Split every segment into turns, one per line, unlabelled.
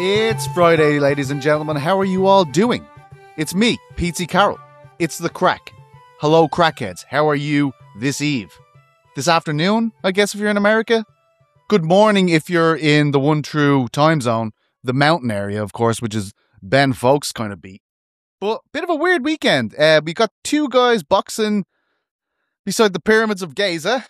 It's Friday, ladies and gentlemen. How are you all doing? It's me, Pete Carroll. It's the crack. Hello, crackheads. How are you this eve? This afternoon, I guess, if you're in America? Good morning if you're in the one true time zone, the mountain area, of course, which is Ben Folks kind of beat. But bit of a weird weekend. We got two guys boxing beside the pyramids of Giza.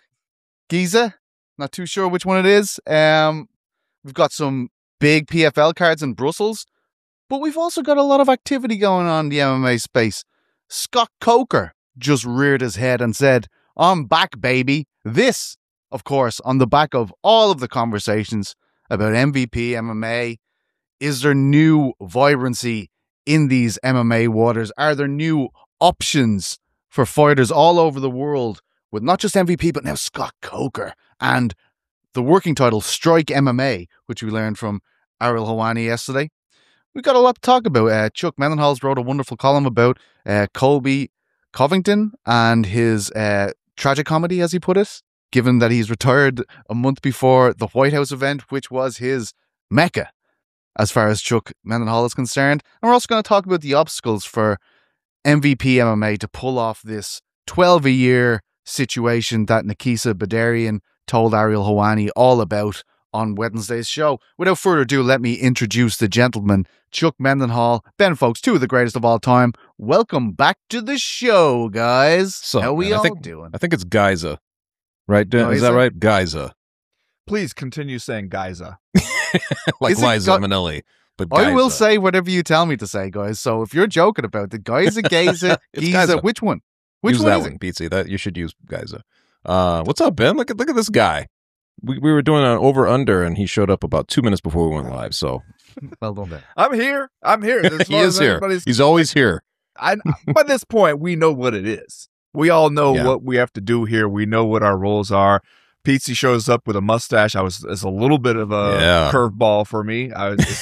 Not too sure which one it is. We've got some big PFL cards in Brussels, but we've also got a lot of activity going on in the MMA space. Scott Coker just reared his head and said, "I'm back, baby." This, of course, on the back of all of the conversations about MVP, MMA. Is there new vibrancy in these MMA waters? Are there new options for fighters all over the world with not just MVP, but now Scott Coker and the working title Strike MMA, which we learned from Ariel Helwani yesterday? We've got a lot to talk about. Chuck Mendenhall's wrote a wonderful column about Colby Covington and his tragicomedy, as he put it, given that he's retired a month before the White House event, which was his mecca, as far as Chuck Mendenhall is concerned. And we're also going to talk about the obstacles for MVP MMA to pull off this 12-a-year situation that Nakisa Badarian told Ariel Helwani all about on Wednesday's show. Without further ado, let me introduce the gentleman, Chuck Mendenhall, Ben Folks, two of the greatest of all time. Welcome back to the show, guys.
So,
how we all doing?
I think it's Giza, right? Is that right? Giza.
Please continue saying Giza.
Like Liza Minnelli. But Giza.
I will say whatever you tell me to say, guys. So if you're joking about the Giza, Giza, Giza, which one? Which
use
one
that
is
one, Pete. That you should use Giza. What's up, Ben? Look at this guy. We were doing an over-under, and he showed up about 2 minutes before we went live. So,
well done, Ben.
I'm here.
He is here. He's always here.
By this point, we know what it is. We all know what we have to do here. We know what our roles are. Pizzi shows up with a mustache. It's a little bit of a curveball for me.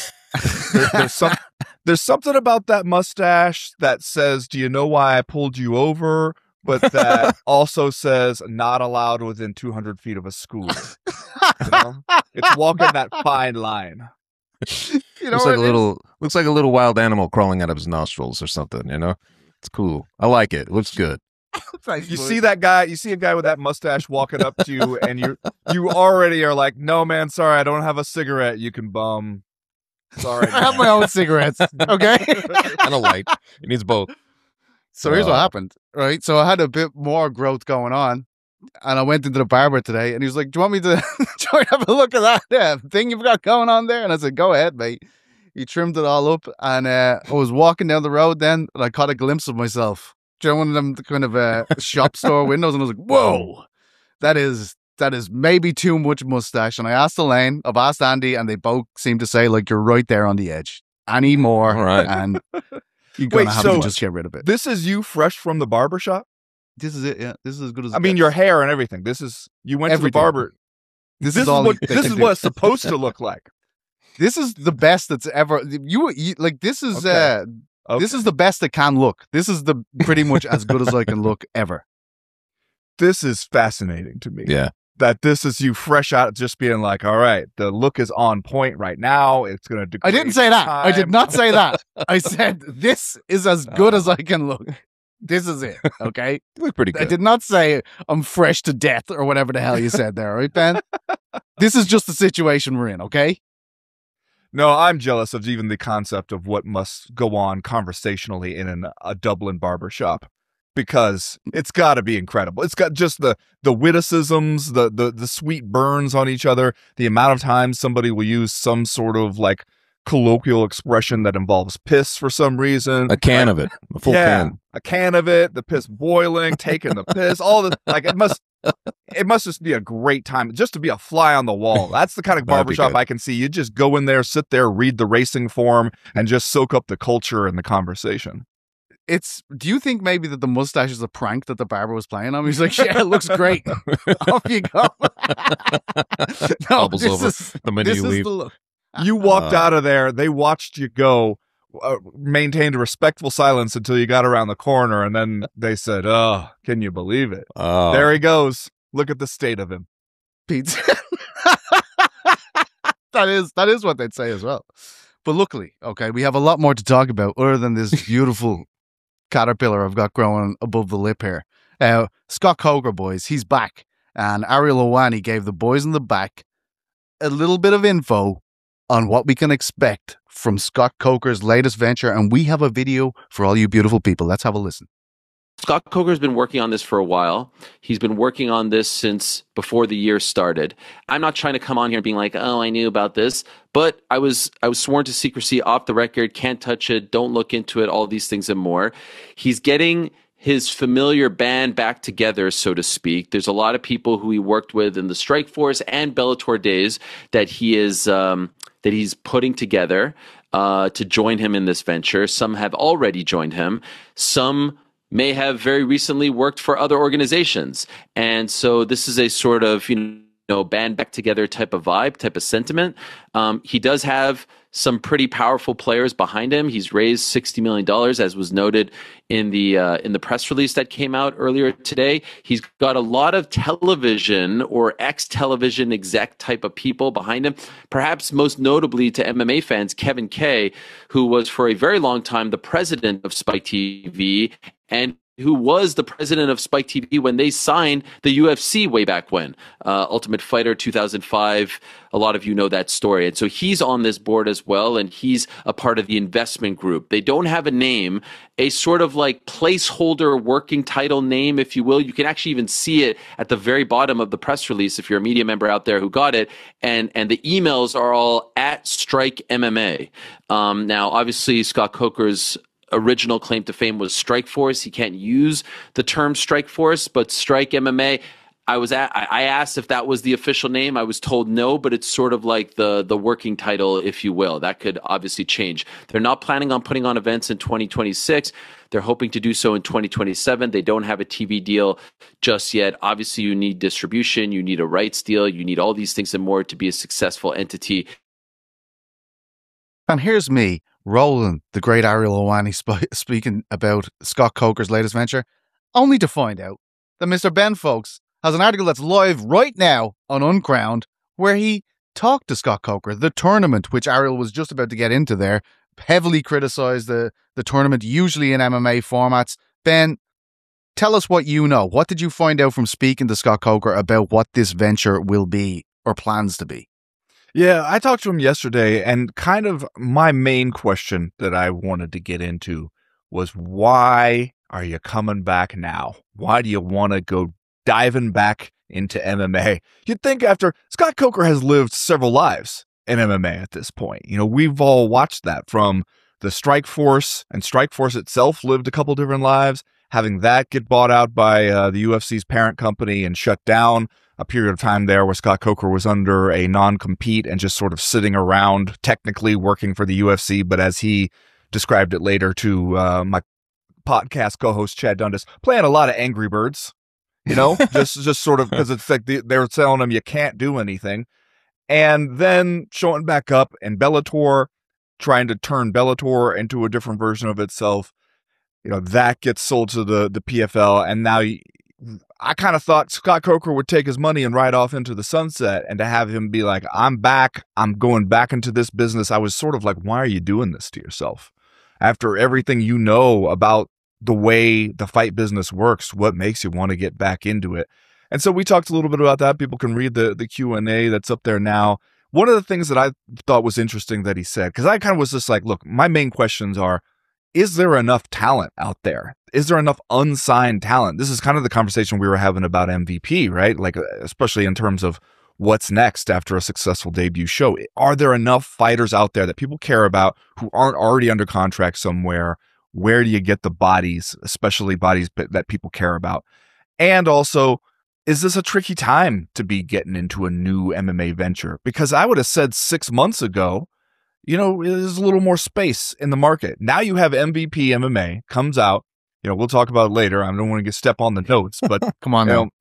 There's something about that mustache that says, "Do you know why I pulled you over?" But that also says not allowed within 200 feet of a school. You know? It's walking that fine line.
You know,
looks like a little wild animal crawling out of his nostrils or something. You know, it's cool. I like it. It looks good.
You see that guy? You see a guy with that mustache walking up to you, and you already are like, "No, man, sorry, I don't have a cigarette. You can bum." Sorry,
I have my own cigarettes. Okay,
and a light. He needs both.
So here's what happened, right? So I had a bit more growth going on, and I went into the barber today, and he was like, "Do you want me to try and have a look at that thing you've got going on there?" And I said, "Go ahead, mate." He trimmed it all up, and I was walking down the road then, and I caught a glimpse of myself. Do you know, one of them kind of shop store windows, and I was like, "Whoa, that is maybe too much mustache." And I asked Elaine, I've asked Andy, and they both seem to say, like, you're right there on the edge. Any more,
all right.
And you're going to have to just get rid of it.
This is you fresh from the barbershop?
This is it, yeah. This is as good as
I mean, your hair and everything. You went to the barber. This is what it's supposed to look like.
This is the best that's ever. You like this is this is the best it can look. This is the pretty much as good as I can look ever.
This is fascinating to me.
Yeah.
That this is you fresh out, just being like, all right, the look is on point right now. It's going to degrade.
I didn't say that. I did not say that. I said this is as good as I can look. This is it. Okay.
You look pretty good.
I did not say I'm fresh to death or whatever the hell you said there, right, Ben? This is just the situation we're in. Okay.
No, I'm jealous of even the concept of what must go on conversationally in a Dublin barbershop. Because it's got to be incredible. It's got just the witticisms, the sweet burns on each other, the amount of times somebody will use some sort of like colloquial expression that involves piss for some reason.
A can of it, a full can.
A can of it, the piss boiling, taking the piss, all the like. It must just be a great time just to be a fly on the wall. That's the kind of barbershop I can see. You just go in there, sit there, read the racing form, and just soak up the culture and the conversation.
Do you think maybe that the mustache is a prank that the barber was playing on? He's like, yeah, it looks great. Off you go.
Bubbles over the minute you leave.
You walked out of there. They watched you go, maintained a respectful silence until you got around the corner. And then they said, "Oh, can you believe it? There he goes. Look at the state of him."
Pete. That is what they'd say as well. But luckily, okay, we have a lot more to talk about other than this beautiful caterpillar I've got growing above the lip here. Scott Coker, boys, he's back. And Ariel Helwani gave the boys in the back a little bit of info on what we can expect from Scott Coker's latest venture. And we have a video for all you beautiful people. Let's have a listen.
Scott Coker's been working on this for a while. He's been working on this since before the year started. I'm not trying to come on here and being like, oh, I knew about this, but I was sworn to secrecy off the record, can't touch it, don't look into it, all these things and more. He's getting his familiar band back together, so to speak. There's a lot of people who he worked with in the Strikeforce and Bellator days that he's putting together to join him in this venture. Some have already joined him. Some may have very recently worked for other organizations. And so this is a sort of, band back together type of vibe, type of sentiment. He does have some pretty powerful players behind him. He's raised $60 million, as was noted in the press release that came out earlier today. He's got a lot of television or ex-television exec type of people behind him, perhaps most notably to MMA fans, Kevin Kay, who was for a very long time the president of Spike TV and who was the president of Spike TV when they signed the UFC way back when. Ultimate Fighter 2005, a lot of you know that story. And so he's on this board as well, and he's a part of the investment group. They don't have a name, a sort of like placeholder working title name, if you will. You can actually even see it at the very bottom of the press release if you're a media member out there who got it. And the emails are all at Strike MMA. Now, obviously, Scott Coker's original claim to fame was Strikeforce. He can't use the term Strikeforce, but Strike MMA. I asked if that was the official name. I was told no, but it's sort of like the working title, if you will. That could obviously change. They're not planning on putting on events in 2026. They're hoping to do so in 2027. They don't have a TV deal just yet. Obviously, you need distribution. You need a rights deal. You need all these things and more to be a successful entity.
And here's me, Roland, the great Ariel Helwani, speaking about Scott Coker's latest venture, only to find out that Mr. Ben Folks has an article that's live right now on Uncrowned where he talked to Scott Coker. The tournament, which Ariel was just about to get into there, heavily criticized the tournament, usually in MMA formats. Ben, tell us what you know. What did you find out from speaking to Scott Coker about what this venture will be or plans to be?
Yeah, I talked to him yesterday, and kind of my main question that I wanted to get into was, why are you coming back now? Why do you want to go diving back into MMA? You'd think after Scott Coker has lived several lives in MMA at this point. We've all watched that from the Strikeforce, and Strikeforce itself lived a couple different lives, having that get bought out by the UFC's parent company and shut down. A period of time there where Scott Coker was under a non-compete and just sort of sitting around, technically working for the UFC, but as he described it later to my podcast co-host Chad Dundas, playing a lot of Angry Birds, just sort of because it's like they're telling him you can't do anything, and then showing back up in Bellator, trying to turn Bellator into a different version of itself. That gets sold to the PFL, and now I kind of thought Scott Coker would take his money and ride off into the sunset, and to have him be like, I'm back, I'm going back into this business. I was sort of like, why are you doing this to yourself? After everything you know about the way the fight business works, what makes you want to get back into it? And so we talked a little bit about that. People can read the Q&A that's up there now. One of the things that I thought was interesting that he said, because I kind of was just like, look, my main questions are, is there enough talent out there? Is there enough unsigned talent? This is kind of the conversation we were having about MVP, right? Like, especially in terms of what's next after a successful debut show. Are there enough fighters out there that people care about who aren't already under contract somewhere? Where do you get the bodies, especially bodies that people care about? And also, is this a tricky time to be getting into a new MMA venture? Because I would have said 6 months ago, there's a little more space in the market. Now you have MVP MMA comes out. We'll talk about it later. I don't want to step on the notes, but
come on now.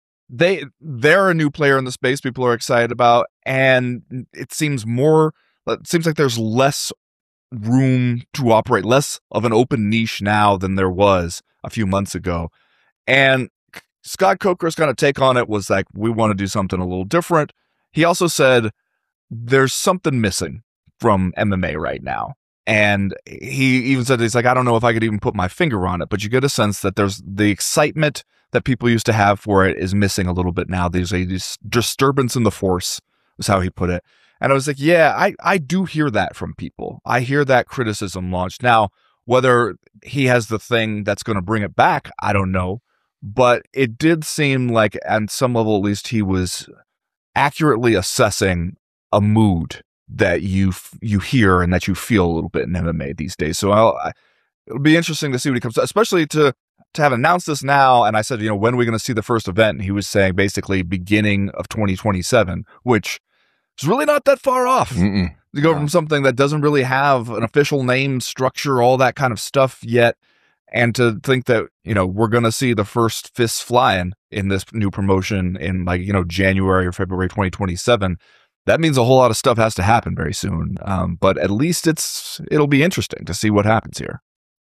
They're a new player in the space people are excited about, and it seems like there's less room to operate, less of an open niche now than there was a few months ago. And Scott Coker's kind of take on it was like, we want to do something a little different. He also said there's something missing from MMA right now. And he even said, he's like, I don't know if I could even put my finger on it, but you get a sense that there's the excitement that people used to have for it is missing a little bit now. There's a disturbance in the force, was how he put it. And I was like, yeah, I do hear that from people. I hear that criticism launched. Now, whether he has the thing that's going to bring it back, I don't know. But it did seem like, at some level at least, he was accurately assessing a mood that you hear and that you feel a little bit in MMA these days. So it'll be interesting to see what he comes to, especially to have announced this now. And I said, when are we going to see the first event? And he was saying basically beginning of 2027, which is really not that far off.
Mm-mm.
To go from something that doesn't really have an official name, structure, all that kind of stuff yet, and to think that, we're going to see the first fists flying in this new promotion in January or February 2027. That means a whole lot of stuff has to happen very soon. But at least it'll be interesting to see what happens here.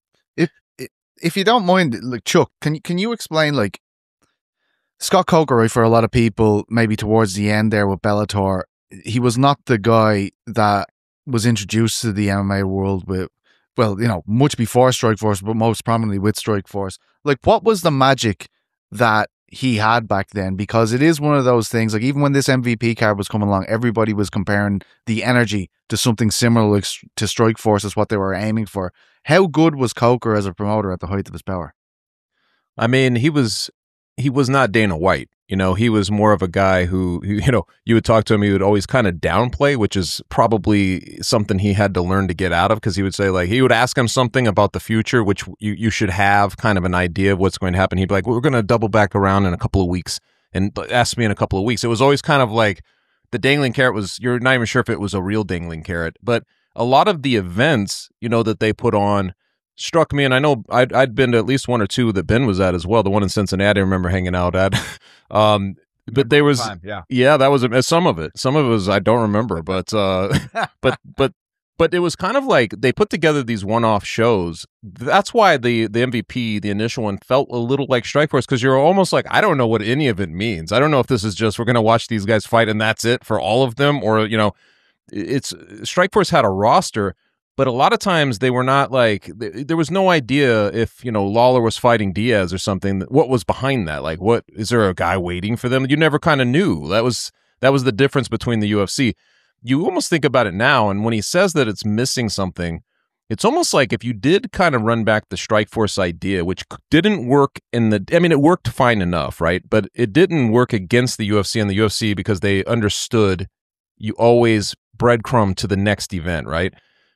If you don't mind, Chuck, can you explain, Scott Coker, right, for a lot of people, maybe towards the end there with Bellator, he was not the guy that was introduced to the MMA world with, much before Strikeforce, but most prominently with Strikeforce. What was the magic that he had back then? Because it is one of those things, even when this MVP card was coming along, everybody was comparing the energy to something similar to Strikeforce as what they were aiming for. How good was Coker as a promoter at the height of his power?
I mean, he was not Dana White. He was more of a guy who you would talk to him, he would always kind of downplay, which is probably something he had to learn to get out of, because he would say, he would ask him something about the future, which you should have kind of an idea of what's going to happen. He'd be like, we're going to double back around in a couple of weeks, and ask me in a couple of weeks. It was always kind of like the dangling carrot was, you're not even sure if it was a real dangling carrot. But a lot of the events, that they put on struck me, and I know I'd been to at least one or two that Ben was at as well. The one in Cincinnati, I remember hanging out at. But there was, that was some of it. Some of it was I don't remember, but but it was kind of like they put together these one-off shows. That's why the MVP, the initial one, felt a little like Strikeforce, because you're almost like, I don't know what any of it means. I don't know if this is just we're going to watch these guys fight and that's it for all of them, or it's Strikeforce had a roster. But a lot of times they were not there was no idea if, Lawler was fighting Diaz or something, what was behind that? What, is there a guy waiting for them? You never kind of knew. That was the difference between the UFC. You almost think about it now, and when he says that it's missing something, it's almost like if you did kind of run back the Strikeforce idea, which didn't work it worked fine enough, right? But it didn't work against the UFC and the UFC because they understood you always breadcrumb to the next event, right?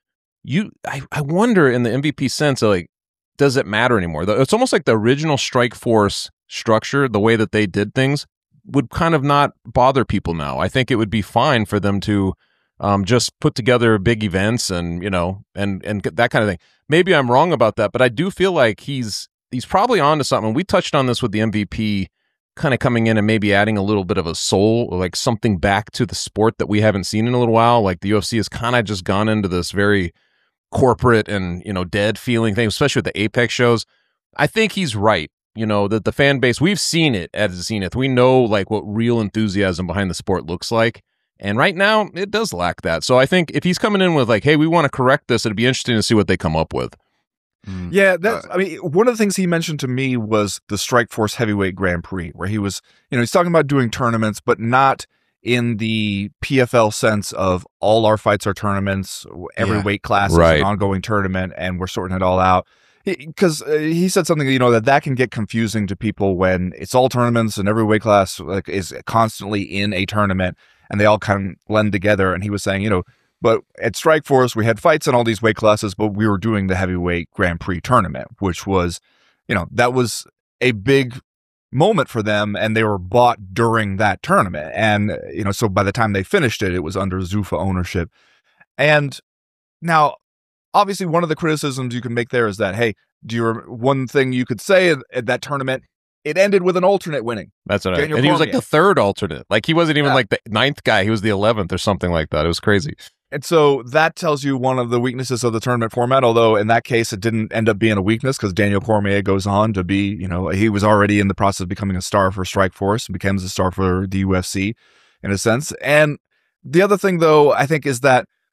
I wonder in the MVP sense, does it matter anymore? It's almost like the original Strikeforce structure, the way that they did things, would kind of not bother people now. I think it would be fine for them to just put together big events and that kind of thing. Maybe I'm wrong about that, but I do feel like he's probably onto something. We touched on this with the MVP kind of coming in and maybe adding a little bit of a soul, or something back to the sport that we haven't seen in a little while. The UFC has kind of just gone into this very corporate and dead feeling thing, especially with the Apex shows. I think he's right. That the fan base, we've seen it at Zenith. We know what real enthusiasm behind the sport looks like, and right now it does lack that. So I think if he's coming in with hey, we want to correct this, it'd be interesting to see what they come up with.
Yeah, one of the things he mentioned to me was the Strikeforce Heavyweight Grand Prix, where he was, he's talking about doing tournaments, but not in the PFL sense of all our fights are tournaments, every weight class is an ongoing tournament, and we're sorting it all out. Because he said something, that can get confusing to people when it's all tournaments and every weight class is constantly in a tournament and they all kind of blend together. And he was saying, but at Strikeforce, we had fights in all these weight classes, but we were doing the Heavyweight Grand Prix tournament, which was, that was a big moment for them, and they were bought during that tournament. And, so by the time they finished it, it was under Zuffa ownership. And now, obviously, one of the criticisms you can make there is that, hey, one thing you could say at that tournament, it ended with an alternate winning.
That's what and he was the third alternate. He wasn't even the ninth guy. He was the 11th or something like that. It was crazy.
And so that tells you one of the weaknesses of the tournament format, although in that case, it didn't end up being a weakness because Daniel Cormier goes on to be, he was already in the process of becoming a star for Strikeforce and becomes a star for the UFC in a sense. And the other thing, though, I think is that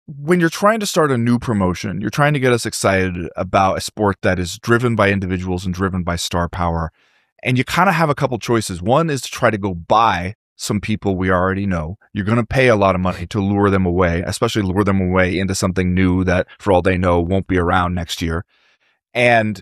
when you're trying to start a new promotion, you're trying to get us excited about a sport that is driven by individuals and driven by star power. And you kind of have a couple choices. One is to try to go buy some people we already know. You're going to pay a lot of money to lure them away, especially lure them away into something new that, for all they know, won't be around next year. And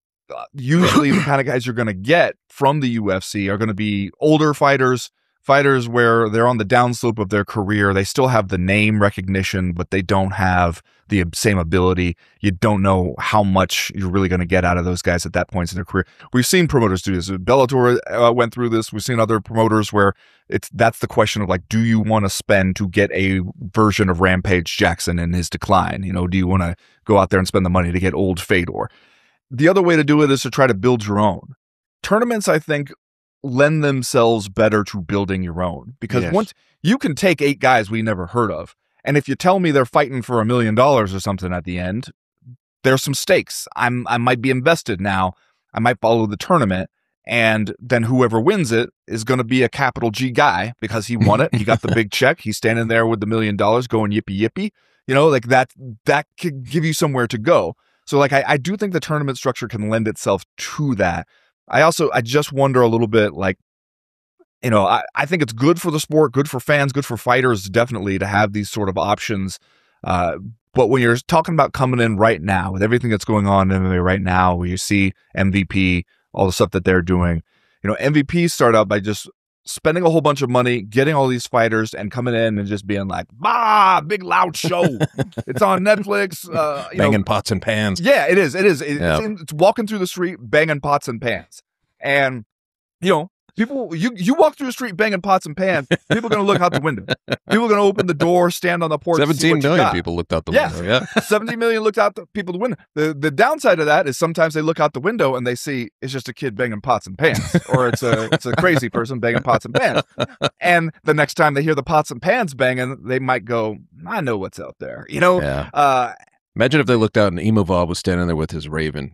usually the kind of guys you're going to get from the UFC are going to be older fighters where they're on the downslope of their career. They still have the name recognition, but they don't have the same ability. You don't know how much you're really going to get out of those guys at that point in their career. We've seen promoters do this. Bellator went through this. We've seen other promoters where that's the question of like, do you want to spend to get a version of Rampage Jackson in his decline? You know, do you want to go out there and spend the money to get old Fedor? The other way to do it is to try to build your own. Tournaments, I think, lend themselves better to building your own, because once you can take 8 guys we never heard of, and if you tell me they're fighting for $1 million or something at the end, there's some stakes. I might be invested now. I might follow the tournament, and then whoever wins it is going to be a capital G guy because he won it. He got the big check. He's standing there with the $1 million going yippee yippee. You know, like that could give you somewhere to go. So like I do think the tournament structure can lend itself to that. I just wonder a little bit, like, you know, I think it's good for the sport, good for fans, good for fighters, definitely, to have these sort of options. But when you're talking about coming in right now, with everything that's going on in MMA right now, where you see MVP, all the stuff that they're doing, you know, MVP start out by just spending a whole bunch of money, getting all these fighters, and coming in and just being like, bah, big loud show. It's on Netflix.
Banging pots and pans.
Yeah, it is. It's walking through the street, banging pots and pans. And, you know, people, you walk through the street banging pots and pans, people are going to look out the window. People are going to open the door, stand on the porch.
17 million people looked out the window. Yeah.
17 million looked out the people the window. The downside of that is sometimes they look out the window and they see it's just a kid banging pots and pans, or it's a crazy person banging pots and pans. And the next time they hear the pots and pans banging, they might go, I know what's out there. You know?
Yeah. Imagine if they looked out and Imavov was standing there with his Raven.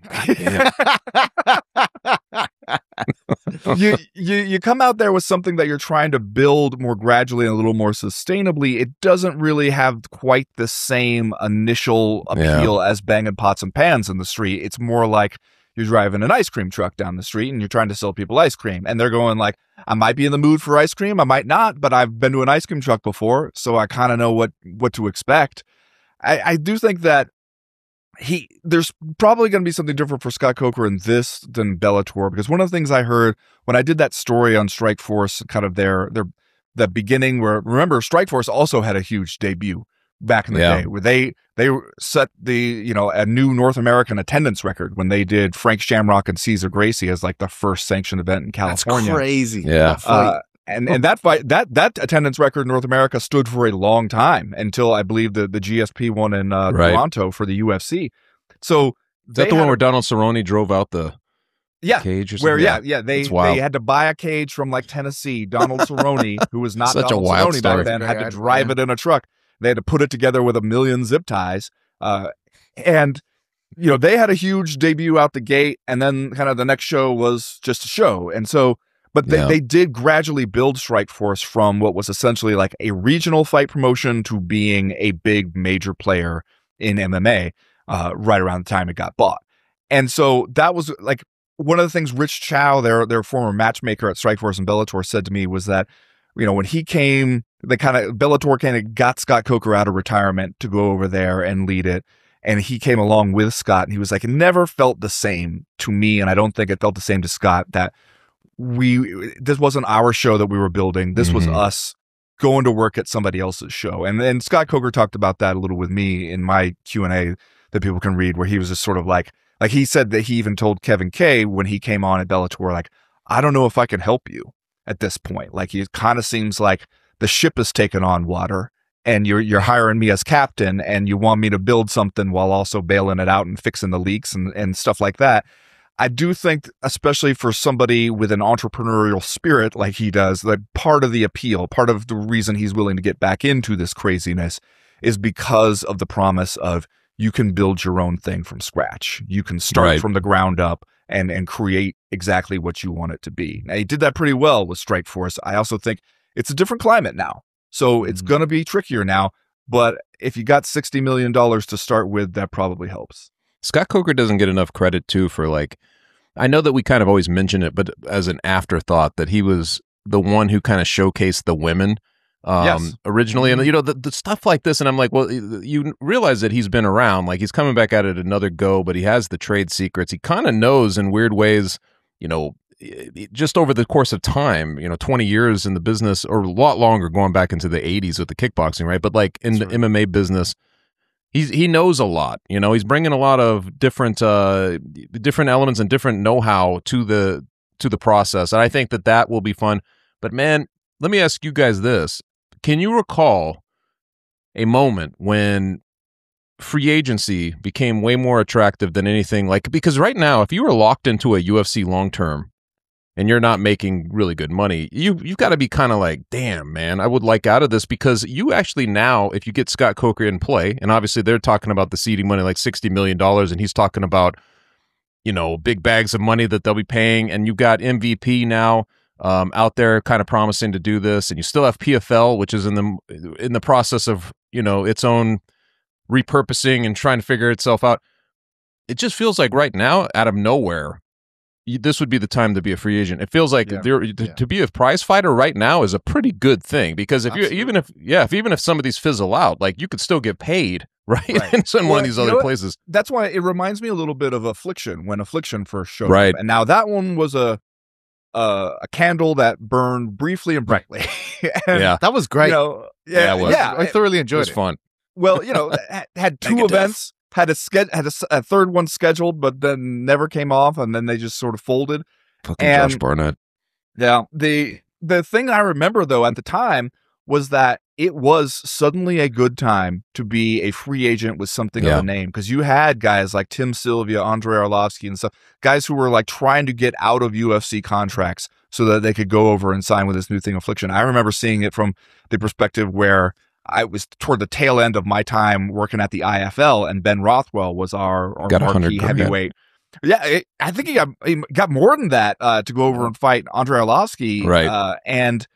You come out there with something that you're trying to build more gradually and a little more sustainably. It doesn't really have quite the same initial appeal as banging pots and pans in the street. It's more like you're driving an ice cream truck down the street and you're trying to sell people ice cream. And they're going like, I might be in the mood for ice cream. I might not, but I've been to an ice cream truck before, so I kind of know what to expect. I do think that there's probably going to be something different for Scott Coker in this than Bellator, because one of the things I heard when I did that story on Strikeforce, kind of the beginning, where, remember, Strikeforce also had a huge debut back in the day, where they set a new North American attendance record when they did Frank Shamrock and Cesar Gracie as like the first sanctioned event in California.
That's crazy.
Yeah. And that fight, that attendance record in North America stood for a long time until I believe the GSP one in Toronto for the UFC. So
is that the one where Donald Cerrone drove out the cage or something?
Where they had to buy a cage from like Tennessee. Donald Cerrone, who was not
Such
Donald
a wild
Cerrone
story.
back then, had to drive it in a truck. They had to put it together with 1 million zip ties, and you know, they had a huge debut out the gate, and then kind of the next show was just a show, and so. But they did gradually build Strikeforce from what was essentially like a regional fight promotion to being a big major player in MMA right around the time it got bought. And so that was like one of the things Rich Chow, their former matchmaker at Strikeforce and Bellator, said to me was that, you know, when he came, Bellator kind of got Scott Coker out of retirement to go over there and lead it. And he came along with Scott, and he was like, it never felt the same to me, and I don't think it felt the same to Scott, that this wasn't our show that we were building. This was us going to work at somebody else's show. And Scott Coker talked about that a little with me in my Q&A that people can read, where he was just sort of like he said that he even told Kevin Kay when he came on at Bellator, like, I don't know if I can help you at this point. Like, it kind of seems like the ship has taken on water and you're hiring me as captain and you want me to build something while also bailing it out and fixing the leaks and stuff like that. I do think, especially for somebody with an entrepreneurial spirit like he does, that part of the appeal, part of the reason he's willing to get back into this craziness is because of the promise of you can build your own thing from scratch. You can start from the ground up and create exactly what you want it to be. Now, he did that pretty well with Strikeforce. I also think it's a different climate now. So it's going to be trickier now. but if you got $60 million to start with, that probably helps.
Scott Coker doesn't get enough credit too for like, I know that we kind of always mention it, but as an afterthought, that he was the one who kind of showcased the women
Yes.
originally. And, the stuff like this. And I'm like, well, you realize that he's been around, like he's coming back at it another go, but he has the trade secrets. He kind of knows in weird ways, just over the course of time, 20 years in the business or a lot longer going back into the 80s with the kickboxing, right? But like in the MMA business, he knows a lot. He's bringing a lot of different elements and different know-how to the process. And I think that will be fun. But man, let me ask you guys this. Can you recall a moment when free agency became way more attractive than anything? Like, because right now, if you were locked into a UFC long-term and you're not making really good money, you've got to be kind of like, damn, man, I would like out of this, because you actually now, if you get Scott Coker in play, and obviously they're talking about the seeding money, like $60 million, and he's talking about, big bags of money that they'll be paying, and you got MVP now out there kind of promising to do this, and you still have PFL, which is in the process of, its own repurposing and trying to figure itself out. It just feels like right now, out of nowhere, this would be the time to be a free agent. It feels like to be a prize fighter right now is a pretty good thing, because if even if some of these fizzle out, like you could still get paid, right? in one of these other places.
That's why it reminds me a little bit of Affliction, when Affliction first showed
right.
up. And now that one was a candle that burned briefly and brightly. And,
that was great.
It was.
I thoroughly enjoyed it.
It was fun.
Well, had two events. Had a third one scheduled, but then never came off, and then they just sort of folded.
Fucking Josh Barnett.
Yeah. The thing I remember, though, at the time was that it was suddenly a good time to be a free agent with something of a name, because you had guys like Tim Sylvia, Andrei Arlovsky, and stuff, guys who were like trying to get out of UFC contracts so that they could go over and sign with this new thing, Affliction. I remember seeing it from the perspective where I was toward the tail end of my time working at the IFL, and Ben Rothwell was our marquee heavyweight. Yeah, I think he got more than that to go over and fight Andrei Arlovsky.
Right.
And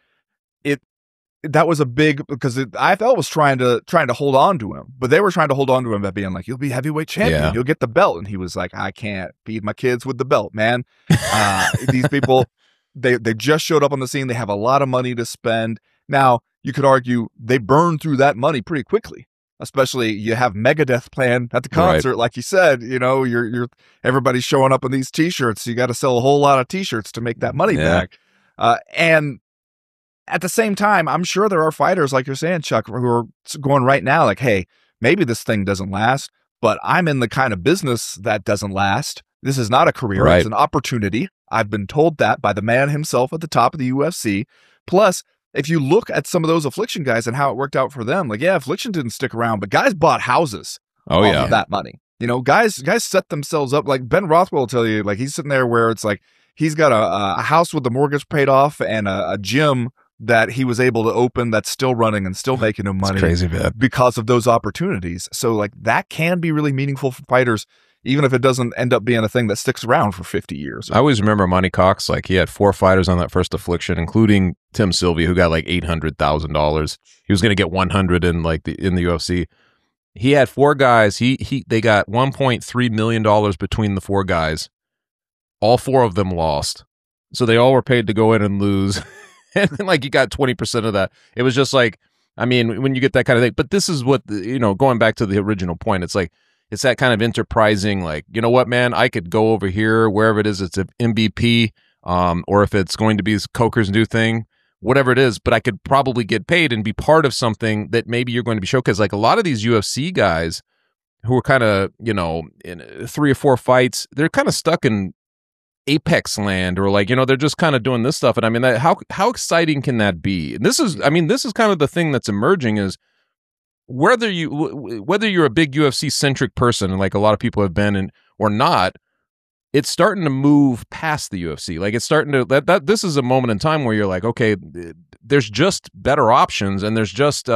that was a big, because the IFL was trying to hold on to him, but they were trying to hold on to him by being like, you'll be heavyweight champion, you'll get the belt. And he was like, I can't feed my kids with the belt, man. These people, they just showed up on the scene. They have a lot of money to spend. Now, you could argue they burned through that money pretty quickly, especially you have Megadeth playing at the concert. Right. Like you said, you're everybody's showing up in these t-shirts. So you got to sell a whole lot of t-shirts to make that money back. And at the same time, I'm sure there are fighters, like you're saying, Chuck, who are going right now, like, hey, maybe this thing doesn't last, but I'm in the kind of business that doesn't last. This is not a career. Right. It's an opportunity. I've been told that by the man himself at the top of the UFC. Plus, if you look at some of those Affliction guys and how it worked out for them, like, Affliction didn't stick around, but guys bought houses off of that money. Guys set themselves up. Like Ben Rothwell will tell you, like, he's sitting there where it's like he's got a house with the mortgage paid off and a gym that he was able to open that's still running and still making him money.
It's crazy bad.
Because of those opportunities. So like that can be really meaningful for fighters, even if it doesn't end up being a thing that sticks around for 50 years.
I always remember Monty Cox, like he had 4 fighters on that first Affliction, including Tim Sylvia, who got like $800,000. He was going to get 100 in the UFC. He had 4 guys. They got $1.3 million between the 4 guys. All 4 of them lost. So they all were paid to go in and lose. And like you got 20% of that. It was just like, I mean, when you get that kind of thing, but this is what, going back to the original point, it's like, it's that kind of enterprising, like, you know what, man, I could go over here, wherever it is, it's an MVP, or if it's going to be Coker's new thing, whatever it is, but I could probably get paid and be part of something that maybe you're going to be showcased. Like a lot of these UFC guys who are kind of, in 3 or 4 fights, they're kind of stuck in Apex land, or like, they're just kind of doing this stuff. And I mean, how exciting can that be? And this is kind of the thing that's emerging, is whether you're a big UFC centric person, and like a lot of people have been, or not, it's starting to move past the UFC. Like it's starting to that this is a moment in time where you're like, okay, there's just better options, and there's just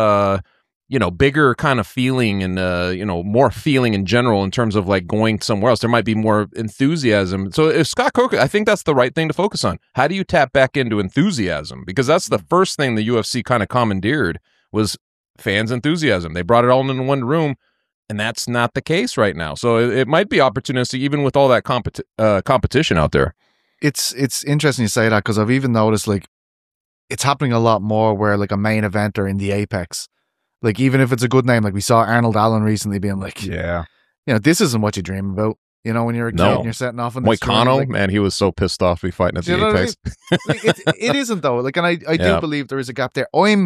bigger kind of feeling, and more feeling in general in terms of like going somewhere else. There might be more enthusiasm. So if Scott Coker, I think that's the right thing to focus on. How do you tap back into enthusiasm? Because that's the first thing the UFC kind of commandeered, was fans' enthusiasm. They brought it all in one room, and that's not the case right now. So it might be opportunistic, even with all that competition out there.
It's interesting you say that, because I've even noticed like it's happening a lot more where like a main eventer in the Apex, like even if it's a good name, like we saw Arnold Allen recently being like,
Yeah.
you know, this isn't what you dream about. You know, when you're a kid and you're setting off in the
Moicano,
like,
man, he was so pissed off to be fighting at the Apex.
Like, it isn't though. Like, and I do believe there is a gap there. I'm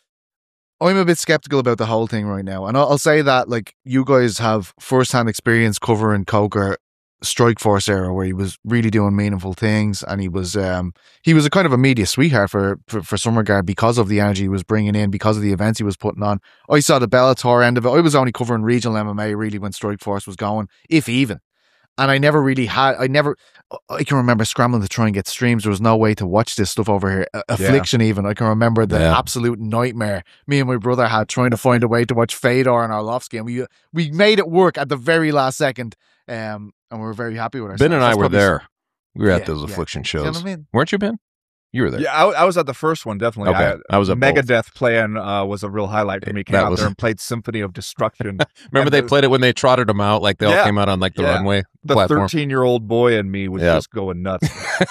a bit skeptical about the whole thing right now, and I'll say that like you guys have first-hand experience covering Coker Strikeforce era, where he was really doing meaningful things, and he was a kind of a media sweetheart for some regard, because of the energy he was bringing in, because of the events he was putting on. I saw the Bellator end of it. I was only covering regional MMA really when Strikeforce was going, if even. And I never really had, I can remember scrambling to try and get streams. There was no way to watch this stuff over here. Affliction even. I can remember the absolute nightmare me and my brother had trying to find a way to watch Fedor and Arlovsky. And we made it work at the very last second. And we were very happy with ourselves.
Ben and I were there. We were at those Affliction shows.
You know what I mean?
Weren't you, Ben? You were there.
Yeah, I was at the first one, definitely.
Okay. I was at
Megadeth playing was a real highlight for me. Came out there and played Symphony of Destruction.
Remember they played it when they trotted them out, like they all came out on like the runway
the
platform.
13-year-old boy in me was just going nuts.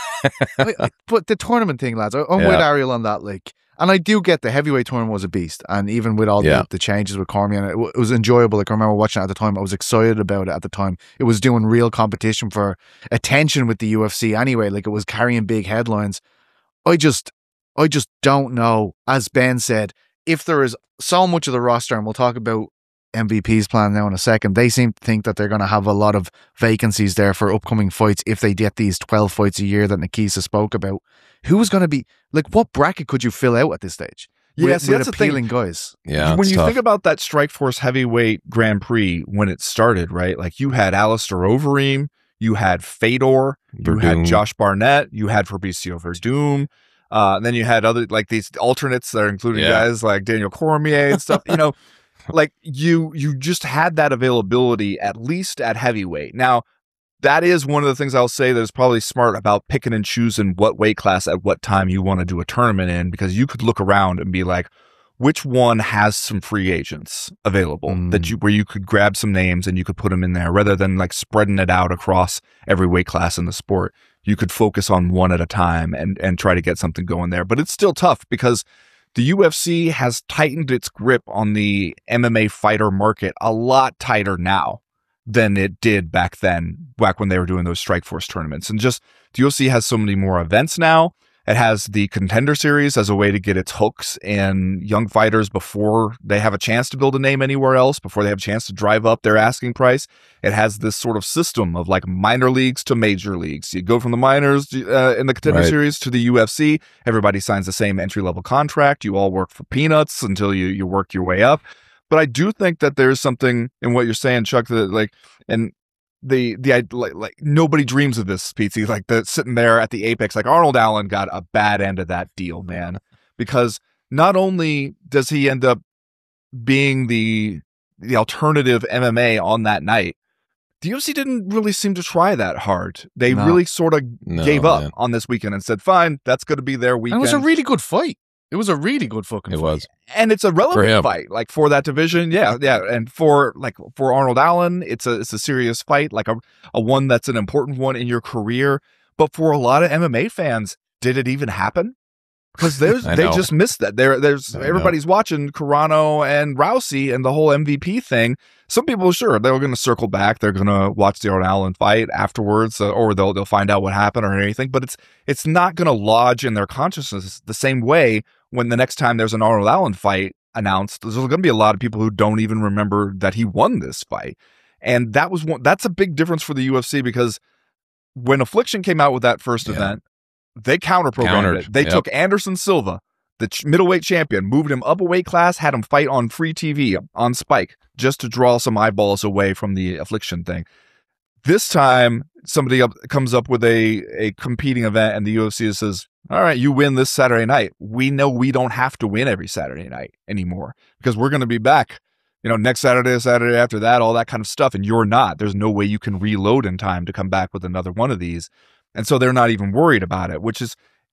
But the tournament thing, lads, I'm with Ariel on that. Like, and I do get the heavyweight tournament was a beast, and even with all the changes with Cormier, it was enjoyable. Like I remember watching it at the time, I was excited about it at the time. It was doing real competition for attention with the UFC anyway. Like it was carrying big headlines. I just don't know, as Ben said, if there is so much of the roster, and we'll talk about MVP's plan now in a second, they seem to think that they're going to have a lot of vacancies there for upcoming fights if they get these 12 fights a year that Nikisa spoke about. Who's going to be, like, what bracket could you fill out at this stage?
Yes,
with appealing guys.
Yeah,
when you think about that Strikeforce heavyweight Grand Prix when it started, right? Like you had Alistair Overeem, you had Fedor, you had Josh Barnett, you had Fabricio Verdum. Then you had other, like these alternates that are including guys like Daniel Cormier and stuff, you know, like you just had that availability at least at heavyweight. Now, that is one of the things I'll say that is probably smart about picking and choosing what weight class at what time you want to do a tournament in, because you could look around and be like, which one has some free agents available where you could grab some names and you could put them in there rather than like spreading it out across every weight class in the sport. You could focus on one at a time and try to get something going there. But it's still tough because the UFC has tightened its grip on the MMA fighter market a lot tighter now than it did back when they were doing those Strikeforce tournaments. And just the UFC has so many more events now. It has the Contender Series as a way to get its hooks in young fighters before they have a chance to build a name anywhere else, before they have a chance to drive up their asking price. It has this sort of system of like minor leagues to major leagues. You go from the minors in the Contender Series to the UFC. Everybody signs the same entry-level contract. You all work for peanuts until you work your way up. But I do think that there's something in what you're saying, Chuck, that like, and the like nobody dreams of this, Pete. Like sitting there at the Apex, like Arnold Allen got a bad end of that deal, man, because not only does he end up being the alternative MMA on that night, the UFC didn't really seem to try that hard. They really sort of gave up on this weekend and said, fine, that's going to be their weekend.
And it was a really good fight. It was a really good fucking fight.
It was.
And it's a relevant fight, like for that division. Yeah. And for Arnold Allen, it's a serious fight, like a one that's an important one in your career. But for a lot of MMA fans, did it even happen? Because they just missed that. Everybody's watching Carano and Rousey and the whole MVP thing. Some people, sure, they're going to circle back. They're going to watch the Arnold Allen fight afterwards, or they'll find out what happened or anything. But it's not going to lodge in their consciousness the same way when the next time there's an Arnold Allen fight announced. There's going to be a lot of people who don't even remember that he won this fight, and that's a big difference for the UFC, because when Affliction came out with that first event, they counter-programmed it. They took Anderson Silva, the middleweight champion, moved him up a weight class, had him fight on free TV on Spike just to draw some eyeballs away from the Affliction thing. This time, somebody comes up with a competing event, and the UFC says, all right, you win this Saturday night. We know we don't have to win every Saturday night anymore because we're going to be back, next Saturday after that, all that kind of stuff, and you're not. There's no way you can reload in time to come back with another one of these. And so they're not even worried about it, which is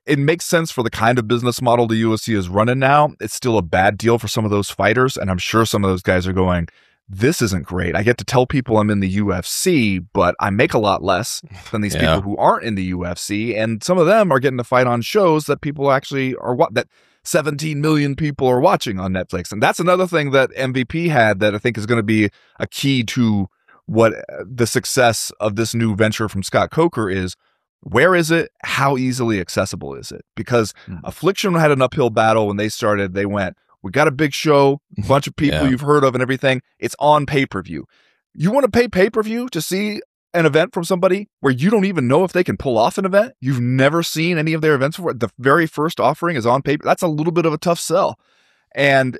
it makes sense for the kind of business model the UFC is running now. It's still a bad deal for some of those fighters. And I'm sure some of those guys are going, this isn't great. I get to tell people I'm in the UFC, but I make a lot less than these people who aren't in the UFC. And some of them are getting to fight on shows that people actually are that 17 million people are watching on Netflix. And that's another thing that MVP had that I think is going to be a key to what the success of this new venture from Scott Coker is. Where is it? How easily accessible is it? Because Affliction had an uphill battle when they started. They went, we got a big show, a bunch of people you've heard of and everything. It's on pay-per-view. You want to pay pay-per-view to see an event from somebody where you don't even know if they can pull off an event? You've never seen any of their events before. The very first offering is on paper. That's a little bit of a tough sell. And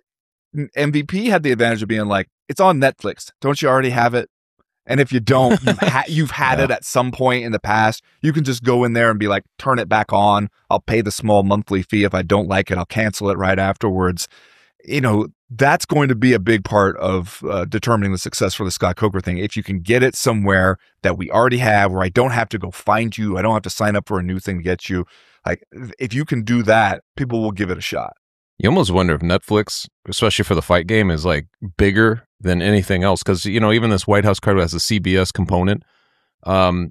MVP had the advantage of being like, it's on Netflix. Don't you already have it? And if you don't, you've had it at some point in the past. You can just go in there and be like, turn it back on. I'll pay the small monthly fee. If I don't like it, I'll cancel it right afterwards. You know, that's going to be a big part of determining the success for the Scott Coker thing. If you can get it somewhere that we already have, where I don't have to go find you, I don't have to sign up for a new thing to get you. Like, if you can do that, people will give it a shot.
You almost wonder if Netflix, especially for the fight game, is like bigger than anything else. Because, you know, even this White House card has a CBS component. I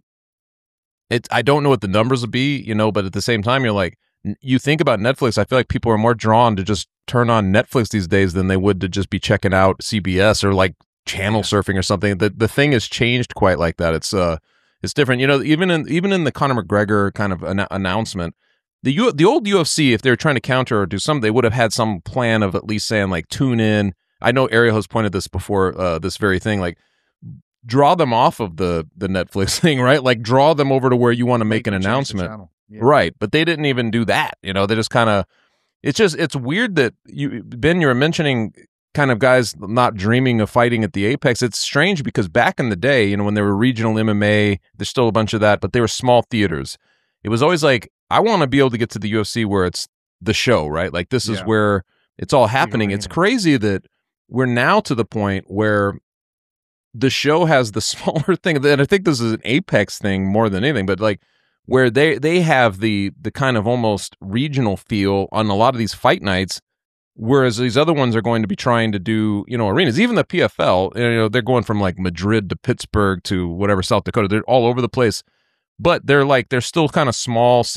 don't know what the numbers will be, you know, but at the same time, you're like, you think about Netflix, I feel like people are more drawn to just turn on Netflix these days than they would to just be checking out CBS or like channel surfing or something. The thing has changed quite like that. It's different. You know, even in the Conor McGregor kind of announcement, the old UFC, if they were trying to counter or do something, they would have had some plan of at least saying like, tune in. I know Ariel has pointed this before, this very thing, like draw them off of the Netflix thing, right? Like draw them over to where you want to make an announcement. Yeah. Right. But they didn't even do that. You know, they just kind of, it's weird that you were mentioning kind of guys not dreaming of fighting at the Apex. It's strange because back in the day, you know, when there were regional MMA, there's still a bunch of that, but they were small theaters. It was always like, I want to be able to get to the UFC where it's the show, right? Like this is where it's all happening. It's crazy that we're now to the point where the show has the smaller thing. And I think this is an Apex thing more than anything, but like where they have the kind of almost regional feel on a lot of these fight nights, whereas these other ones are going to be trying to do, you know, arenas. Even the PFL, you know, they're going from like Madrid to Pittsburgh to whatever, South Dakota. They're all over the place. But they're still kind of small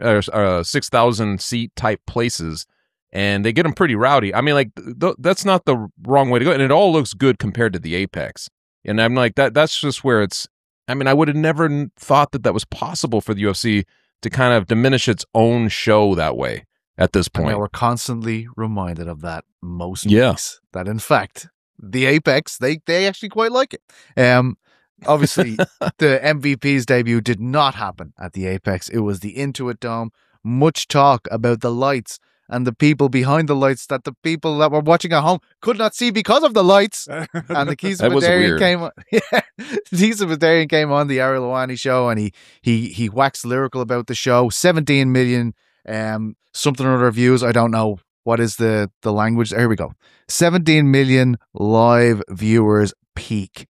6,000 seat type places, and they get them pretty rowdy. I mean, like that's not the wrong way to go, and it all looks good compared to the Apex. And I'm like that's just where it's. I mean, I would have never thought that was possible for the UFC to kind of diminish its own show that way at this point.
And we're constantly reminded of that most weeks, that in fact the Apex they actually quite like it. Obviously, the MVP's debut did not happen at the Apex. It was the Intuit Dome. Much talk about the lights and the people behind the lights that the people that were watching at home could not see because of the lights. And the Kisa Vidarian came on. Yeah, Kisa Vidarian came on the Ariel Helwani show, and he waxed lyrical about the show. 17 million something or other views. I don't know what is the language. Here we go. 17 million live viewers peak.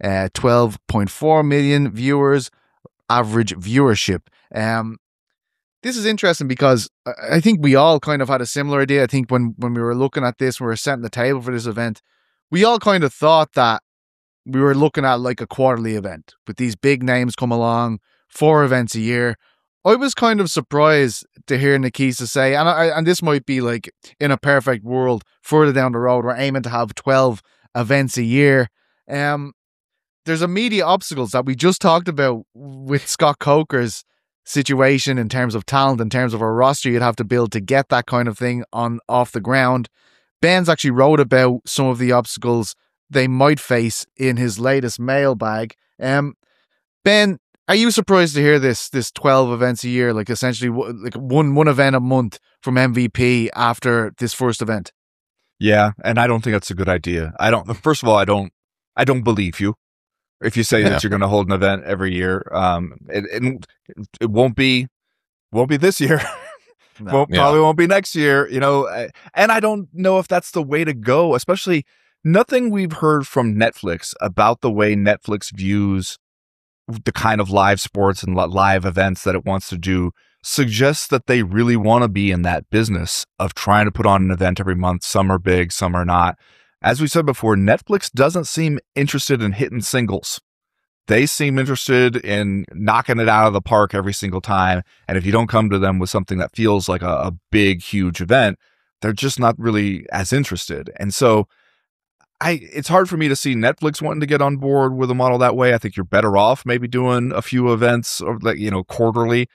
12.4 million viewers average viewership. This is interesting because I think we all kind of had a similar idea. I think when we were looking at this, we were setting the table for this event, we all kind of thought that we were looking at like a quarterly event with these big names come along, 4 events a year. I was kind of surprised to hear Nikisa say, and this might be like in a perfect world further down the road, we're aiming to have 12 events a year. There's immediate obstacles that we just talked about with Scott Coker's situation in terms of talent, in terms of a roster you'd have to build to get that kind of thing off the ground. Ben's actually wrote about some of the obstacles they might face in his latest mailbag. Ben, are you surprised to hear this 12 events a year, like essentially like one event a month from MVP after this first event?
Yeah, and I don't think that's a good idea. First of all, I don't believe you. If you say that you're going to hold an event every year, it won't be this year. Probably won't be next year, you know. And I don't know if that's the way to go, especially nothing we've heard from Netflix about the way Netflix views the kind of live sports and live events that it wants to do suggests that they really want to be in that business of trying to put on an event every month. Some are big, some are not. As we said before, Netflix doesn't seem interested in hitting singles. They seem interested in knocking it out of the park every single time. And if you don't come to them with something that feels like a big, huge event, they're just not really as interested. And so it's hard for me to see Netflix wanting to get on board with a model that way. I think you're better off maybe doing a few events or quarterly.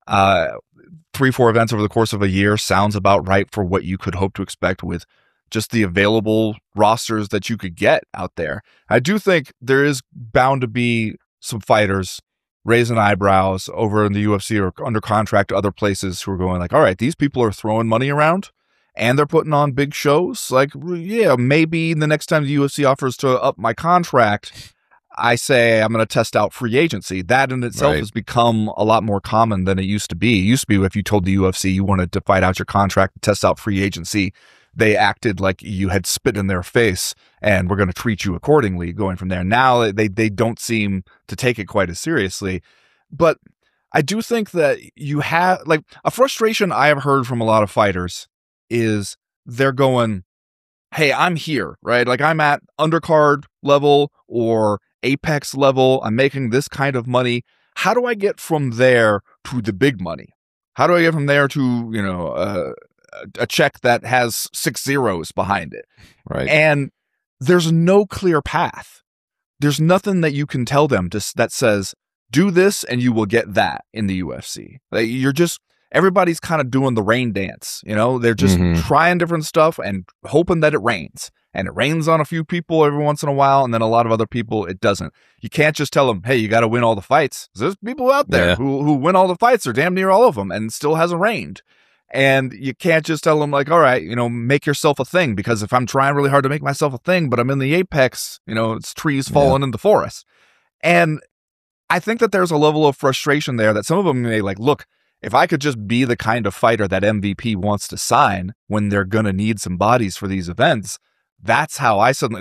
3-4 events over the course of a year sounds about right for what you could hope to expect with just the available rosters that you could get out there. I do think there is bound to be some fighters raising eyebrows over in the UFC or under contract to other places who are going like, all right, these people are throwing money around and they're putting on big shows. Like, yeah, maybe the next time the UFC offers to up my contract, I say I'm going to test out free agency. That in itself has become a lot more common than it used to be. It used to be if you told the UFC you wanted to fight out your contract and test out free agency, they acted like you had spit in their face and we're going to treat you accordingly going from there. Now they don't seem to take it quite as seriously. But I do think that you have like a frustration I have heard from a lot of fighters is they're going, hey, I'm here, right? Like I'm at undercard level or apex level. I'm making this kind of money. How do I get from there to the big money? How do I get from there to, a check that has 6 zeros behind it?
Right.
And there's no clear path. There's nothing that you can tell them that says, do this and you will get that in the UFC. Like everybody's kind of doing the rain dance. They're just trying different stuff and hoping that it rains. And it rains on a few people every once in a while, and then a lot of other people, it doesn't. You can't just tell them, hey, you got to win all the fights. There's people out there who win all the fights, or damn near all of them, and still hasn't rained. And you can't just tell them like, all right, make yourself a thing, because if I'm trying really hard to make myself a thing, but I'm in the apex, it's trees falling in the forest. And I think that there's a level of frustration there that some of them may like, look, if I could just be the kind of fighter that MVP wants to sign when they're going to need some bodies for these events, that's how I suddenly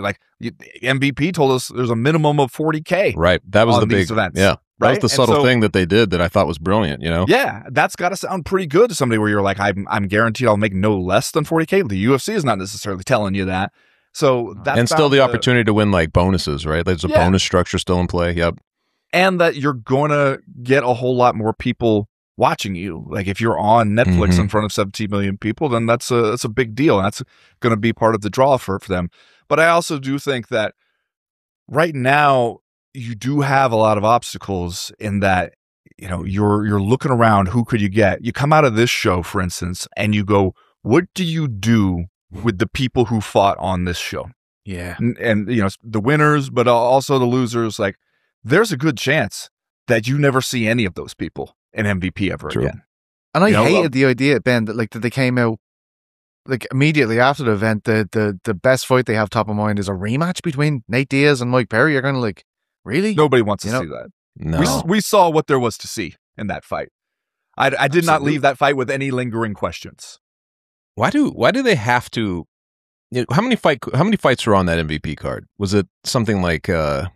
MVP told us there's a minimum of 40K.
Right. That was the big
events.
Yeah. That
Right?
was the subtle thing that they did that I thought was brilliant,
Yeah, that's got to sound pretty good to somebody where you're like, I'm guaranteed I'll make no less than 40K. The UFC is not necessarily telling you that. So that's
and still the opportunity to win like bonuses, right? There's a bonus structure still in play. Yep.
And that you're going to get a whole lot more people watching you. Like if you're on Netflix in front of 17 million people, then that's a big deal. And that's going to be part of the draw for them. But I also do think that right now you do have a lot of obstacles in that, you're looking around, who could you get? You come out of this show, for instance, and you go, what do you do with the people who fought on this show?
Yeah.
And the winners, but also the losers. Like there's a good chance that you never see any of those people in MVP ever again.
And I hated the idea, Ben, that they came out immediately after the event. The best fight they have top of mind is a rematch between Nate Diaz and Mike Perry. You're going to really?
Nobody wants to see that.
No.
We saw what there was to see in that fight. I did not leave that fight with any lingering questions.
Why do they have to? How many fights were on that MVP card? Was it something like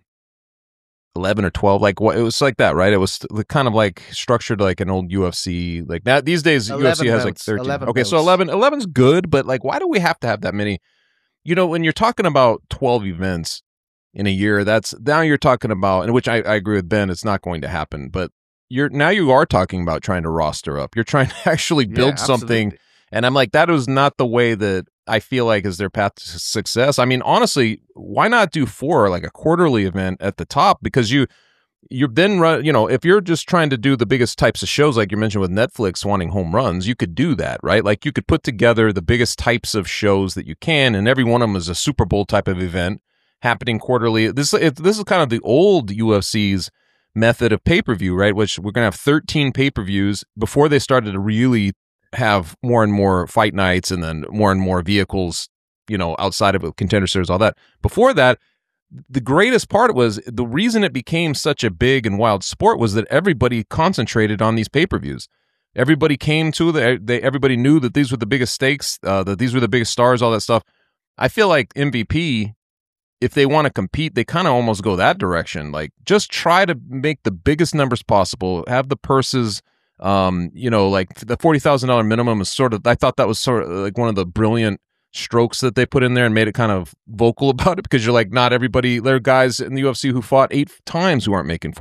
11 or 12? Like what? It was like that, right? It was kind of like structured like an old UFC. Like now these days, UFC has like 13. Okay, so 11's good, but like, why do we have to have that many? When you're talking about 12 events in a year, now you're talking about, in which I agree with Ben, it's not going to happen. But you are talking about trying to roster up. You're trying to actually build something. And I'm like, that is not the way that I feel like is their path to success. I mean, honestly, why not do 4, like a quarterly event at the top? Because you then run, if you're just trying to do the biggest types of shows, like you mentioned with Netflix wanting home runs, you could do that, right? Like you could put together the biggest types of shows that you can, and every one of them is a Super Bowl type of event happening quarterly. This is kind of the old UFC's method of pay-per-view, right? Which we're going to have 13 pay-per-views before they started to really have more and more fight nights and then more and more vehicles, outside of Contender Series, all that. Before that, the greatest part was the reason it became such a big and wild sport was that everybody concentrated on these pay-per-views. Everybody came to everybody knew that these were the biggest stakes, that these were the biggest stars, all that stuff. I feel like MVP, if they want to compete, they kind of almost go that direction. Like just try to make the biggest numbers possible, have the purses Like the $40,000 minimum is I thought that was sort of like one of the brilliant strokes that they put in there and made it kind of vocal about it, because you're like, not everybody, there are guys in the UFC who fought 8 times who aren't making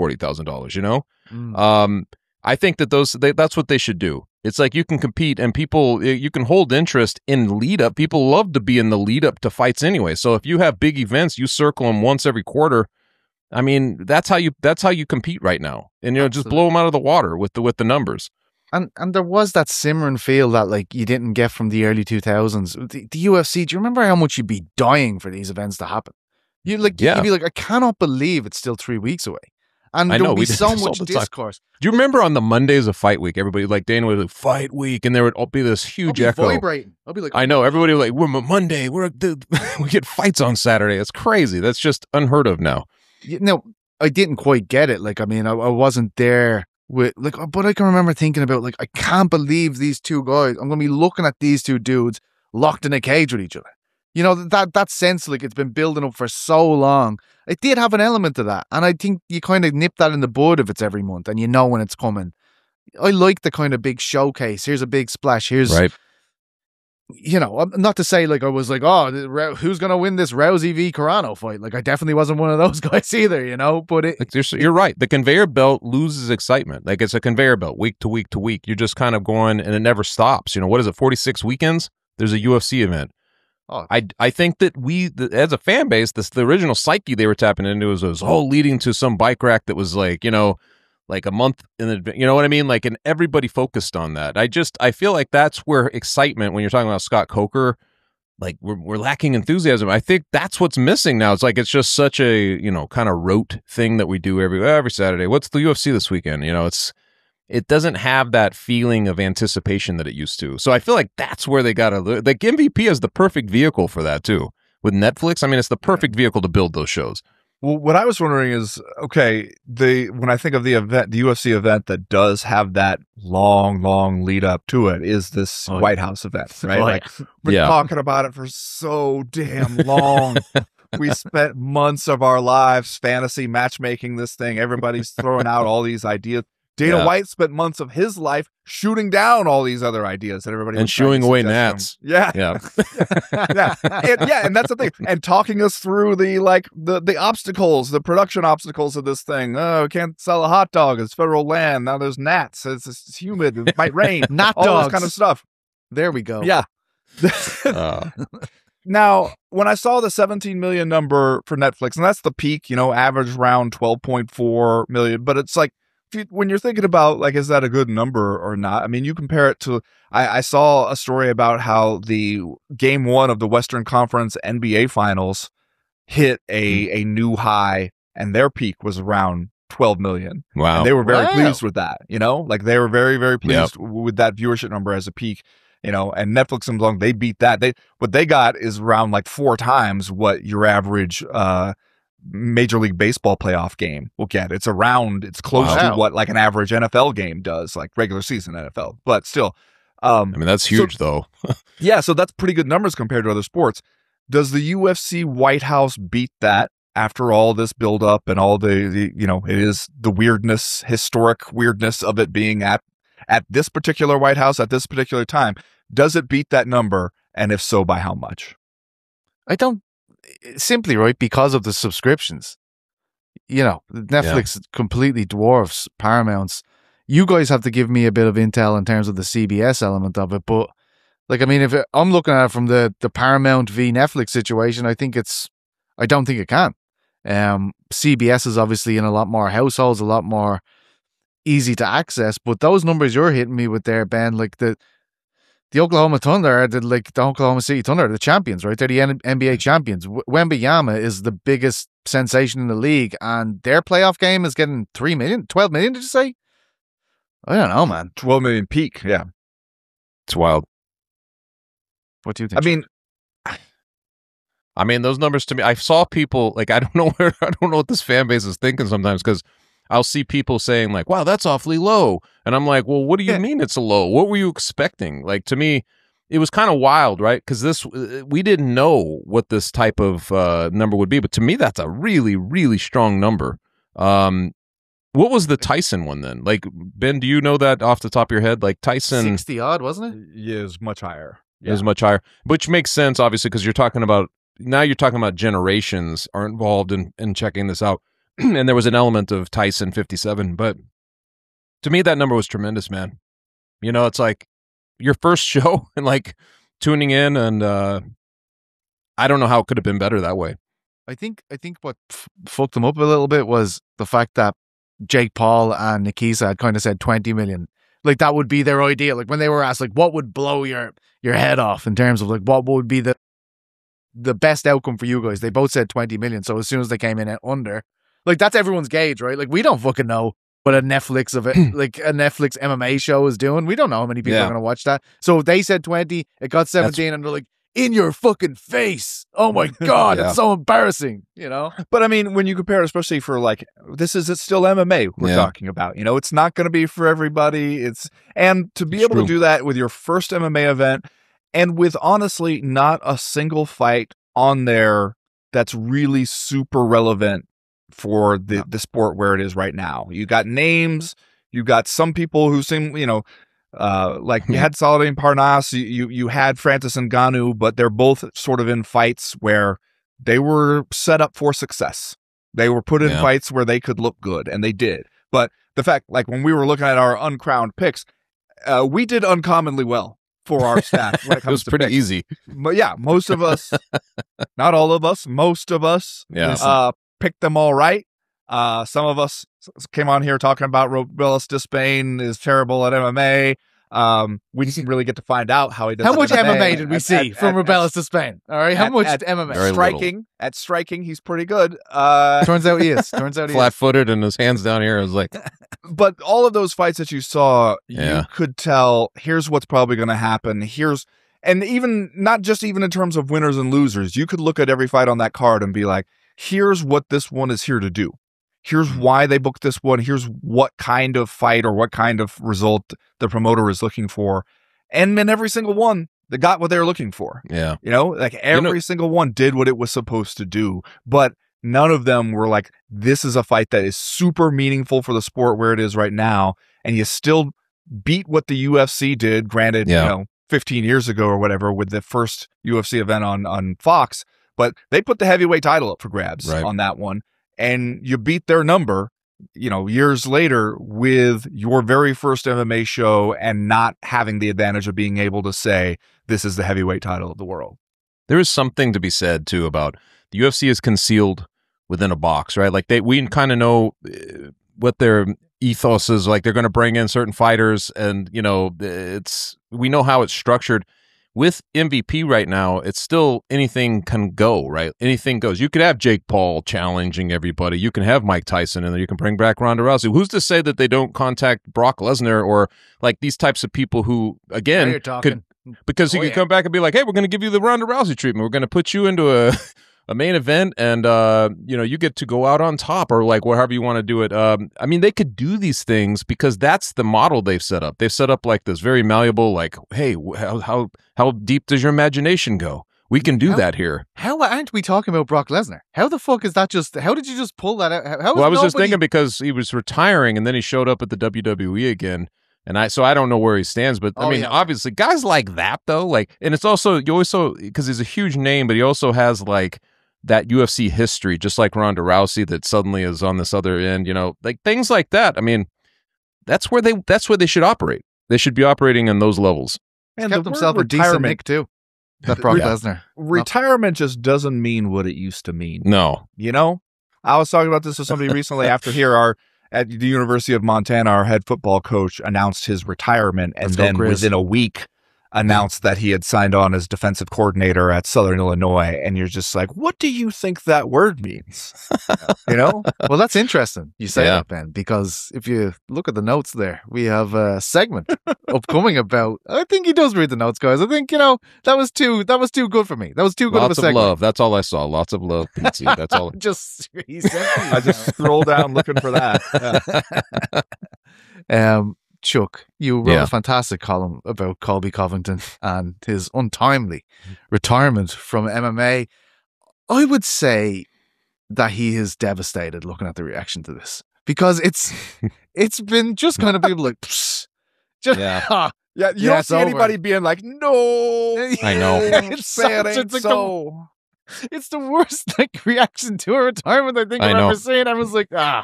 $40,000, I think that that's what they should do. It's like you can compete and you can hold interest in lead up. People love to be in the lead up to fights anyway. So if you have big events, you circle them once every quarter. I mean, that's how you compete right now, and just blow them out of the water with the numbers.
And there was that simmering feel that like you didn't get from the early 2000s. The UFC. Do you remember how much you'd be dying for these events to happen? You'd be like, I cannot believe it's still 3 weeks away. And there would be so much discourse.
Do you remember on the Mondays of fight week, everybody, like Dana would like, fight week, and there would be this huge echo.
Vibrating. I'll be like,
I know, everybody would like, we're Monday, we get fights on Saturday. It's crazy. That's just unheard of now.
I didn't quite get it. Like, I mean, I wasn't there with like, but I can remember thinking about like, I can't believe these two guys. I'm going to be looking at these two dudes locked in a cage with each other. That sense, like it's been building up for so long. It did have an element of that. And I think you kind of nip that in the bud if it's every month and you know when it's coming. I like the kind of big showcase. Here's a big splash. Here's,
right.
Not to say like I was like, oh, who's going to win this Rousey v. Carano fight? Like I definitely wasn't one of those guys either, but
you're right. The conveyor belt loses excitement. Like it's a conveyor belt week to week to week. You're just kind of going and it never stops. What is it? 46 weekends? There's a UFC event. Oh. I think that as a fan base, the original psyche they were tapping into was all leading to some bike rack that was like, like a month in advance, you know what I mean? Like, and everybody focused on that. I feel like that's where excitement, when you're talking about Scott Coker, like we're lacking enthusiasm. I think that's what's missing now. It's like, it's just such a, kind of rote thing that we do every Saturday. What's the UFC this weekend? It doesn't have that feeling of anticipation that it used to. So I feel like that's where they got to, like MVP is the perfect vehicle for that too. With Netflix, I mean, it's the perfect vehicle to build those shows.
Well, what I was wondering is, okay, when I think of the event, the UFC event that does have that long lead up to it, is this White House event, right? Like, we're talking about it for so damn long. We spent months of our lives fantasy matchmaking this thing. Everybody's throwing out all these ideas. Dana White spent months of his life shooting down all these other ideas that everybody
and shooing away gnats.
Yeah.
Yeah.
And that's the thing. And talking us through the obstacles, the production obstacles of this thing. Oh, can't sell a hot dog. It's federal land. Now there's gnats. It's humid. It might rain.
Not
all
dogs.
This kind of stuff.
There we go.
Yeah. Now, when I saw the 17 million number for Netflix, and that's the peak, average around 12.4 million, but it's like, when you're thinking about, like, is that a good number or not? I mean, you compare it to, I saw a story about how the game 1 of the Western Conference NBA Finals hit a new high, and their peak was around 12 million.
Wow.
And they were very pleased with that, like they were very, very pleased with that viewership number as a peak, and Netflix and Blanc, they beat that. What they got is around like 4 times what your average, Major League Baseball playoff game will get. It's close to what like an average NFL game does, like regular season NFL, but still. I
mean, that's huge though.
Yeah. So that's pretty good numbers compared to other sports. Does the UFC White House beat that after all this build up and all the it is the weirdness, historic weirdness of it being at this particular White House at this particular time? Does it beat that number? And if so, by how much?
I don't. Simply, right, because of the subscriptions. Netflix completely dwarfs Paramount's. You guys have to give me a bit of intel in terms of the CBS element of it, but like, I mean, if I'm looking at it from the Paramount v Netflix situation, I don't think it can. CBS is obviously in a lot more households, a lot more easy to access, but those numbers you're hitting me with there, Ben, like the Oklahoma Thunder, the Oklahoma City Thunder, the champions, right? They're the NBA champions. Wembanyama is the biggest sensation in the league, and their playoff game is getting 3 million, 12 million, did you say? I don't know, man.
12 million peak, yeah.
It's wild.
What do you think?
I mean, those numbers to me, I saw people, like, I don't know what this fan base is thinking sometimes, because I'll see people saying like, wow, that's awfully low. And I'm like, well, what do you mean it's a low? What were you expecting? Like, to me, it was kind of wild, right? Because we didn't know what this type of number would be. But to me, that's a really, really strong number. What was the Tyson one then? Like, Ben, do you know that off the top of your head? Like Tyson
60 odd, wasn't it?
Yeah, is much higher.
It was much higher, which makes sense, obviously, because you're talking about generations are involved in checking this out. And there was an element of Tyson 57. But to me, that number was tremendous, man. You know, it's like your first show and like tuning in, and I don't know how it could have been better that way.
I think what fucked them up a little bit was the fact that Jake Paul and Nikisa had kind of said 20 million. Like that would be their idea. Like when they were asked, like, what would blow your head off in terms of like what would be the best outcome for you guys? They both said 20 million. So as soon as they came in at under, like that's everyone's gauge, right? Like we don't fucking know what a Netflix MMA show is doing. We don't know how many people are going to watch that. So if they said 20, it got 17, and they're like, in your fucking face. Oh my God, it's so embarrassing, you know?
But I mean, when you compare it, especially for like, it's still MMA we're talking about, you know, it's not going to be for everybody. And to be able to do that with your first MMA event and with honestly not a single fight on there that's really super relevant for the sport where it is right now. You got names, you got some people who seem, you know, like you had Saladin Parnasse, you had Francis Ngannou, but they're both sort of in fights where they were set up for success. They were put in fights where they could look good, and they did. But the fact, like when we were looking at our uncrowned picks, we did uncommonly well for our staff when it comes
was
to
pretty
picks.
easy.
But yeah, most of us, not all of us, most of us picked them all right. Some of us came on here talking about Robelis Despain is terrible at MMA. We didn't really get to find out how he does.
How much MMA did we see from Robelis Despain? All right, how much MMA?
At striking, he's pretty good.
Turns out he is.
Flat-footed and his hands down here. I was like,
but all of those fights that you saw, you could tell. Here's what's probably going to happen. And even not just even in terms of winners and losers, you could look at every fight on that card and be like, here's what this one is here to do. Here's why they booked this one. Here's what kind of fight or what kind of result the promoter is looking for. And in every single one, they got what they were looking for.
Yeah.
You know, like every single one did what it was supposed to do. But none of them were like, this is a fight that is super meaningful for the sport where it is right now. And you still beat what the UFC did, granted, you know, 15 years ago or whatever, with the first UFC event on Fox. But they put the heavyweight title up for grabs on that one. And you beat their number, you know, years later with your very first MMA show and not having the advantage of being able to say, this is the heavyweight title of the world.
There is something to be said, too, about the UFC is concealed within a box, right? Like we kind of know what their ethos is. Like they're going to bring in certain fighters and, you know, we know how it's structured. With MVP right now, it's still anything can go, right? Anything goes. You could have Jake Paul challenging everybody. You can have Mike Tyson, and then you can bring back Ronda Rousey. Who's to say that they don't contact Brock Lesnar or like these types of people who, again, could, because he could come back and be like, hey, we're going to give you the Ronda Rousey treatment. We're going to put you into a main event, and you know, you get to go out on top, or like whatever you want to do it. I mean, they could do these things because that's the model they've set up. They've set up like this very malleable, like, hey, how deep does your imagination go? We can do that here.
How aren't we talking about Brock Lesnar? How the fuck is that just? How did you just pull that out?
Well, I was just thinking because he was retiring, and then he showed up at the WWE again. And I don't know where he stands, but I mean, obviously guys like that though, like, and it's also, because he's a huge name, but he also has like that UFC history, just like Ronda Rousey that suddenly is on this other end, you know, like things like that. I mean, that's where they should operate. They should be operating in those levels.
And kept himself a decent nick too. That Brock Lesnar.
Retirement just doesn't mean what it used to mean.
No.
You know, I was talking about this with somebody recently after here, at the University of Montana, our head football coach announced his retirement, and then within a week announced that he had signed on as defensive coordinator at Southern Illinois. And you're just like, what do you think that word means? You know?
Well, that's interesting you say that, Ben, because if you look at the notes there, we have a segment upcoming about, I think he does read the notes, guys. I think, you know, that was too good for me. That was too good of a segment.
Lots of love. That's all I saw. Lots of love, Pete. That's all.
I just scrolled down looking for that.
Yeah. Chuck, you wrote a fantastic column about Colby Covington and his untimely retirement from MMA. I would say that he is devastated looking at the reaction to this. because it's been just kind of people like, Psst, just,
Yeah.
Yeah, you
Yeah,
don't
it's
see
over.
anybody being like, no.
I know.
It's
Say it
such-
ain't
it's like
so.
it's the worst like reaction to a retirement I think
I
I've
know.
ever seen. I was like, yeah,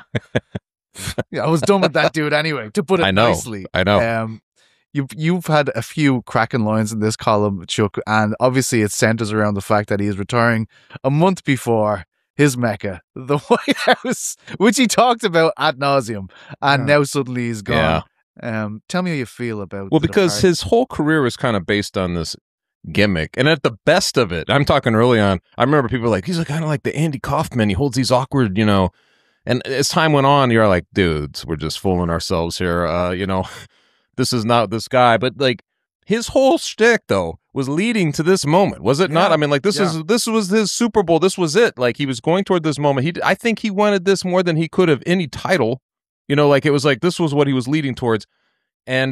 I was done with that dude anyway. To put it
I know.
nicely,
I know.
You've had a few cracking lines in this column, Chuck, and obviously it centers around the fact that he is retiring a month before his Mecca, the White House, which he talked about ad nauseum, and
Yeah.
now suddenly he's gone. Tell me how you feel about.
Well,
the
because
departure.
his whole career was kind of based on this gimmick. And at the best of it, I'm talking early on, I remember people were like, he's kind of like the Andy Kaufman. He holds these awkward, and as time went on, you're like, dudes, we're just fooling ourselves here. This is not this guy. But like his whole shtick, though, was leading to this moment, was it not?
Yeah.
I mean, like this was his Super Bowl. This was it. Like he was going toward this moment. I think he wanted this more than he could have any title. Like it was like this was what he was leading towards. And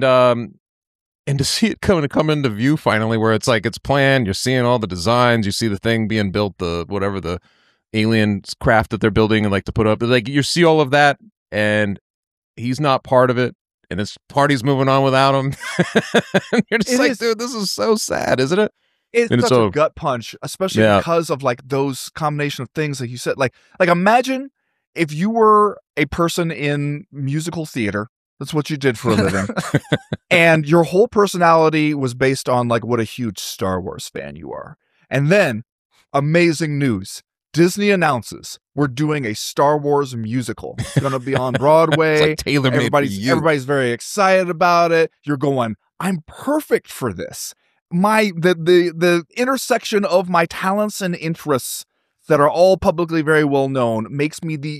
to see it come into view finally, where it's like it's planned, you're seeing all the designs, you see the thing being built, the alien craft that they're building and like to put up, like you see all of that, and he's not part of it, and his party's moving on without him. And you're just like, dude, this is so sad, isn't it?
It's
And
such
so-
a gut punch, especially
Yeah.
because of like those combination of things that you said. Like imagine if you were a person in musical theater. That's what you did for a living. And your whole personality was based on like what a huge Star Wars fan you are. And then, amazing news. Disney announces we're doing a Star Wars musical. It's going to be on Broadway.
It's like tailor-made for you.
Everybody's very excited about it. You're going, I'm perfect for this. The intersection of my talents and interests that are all publicly very well known makes me the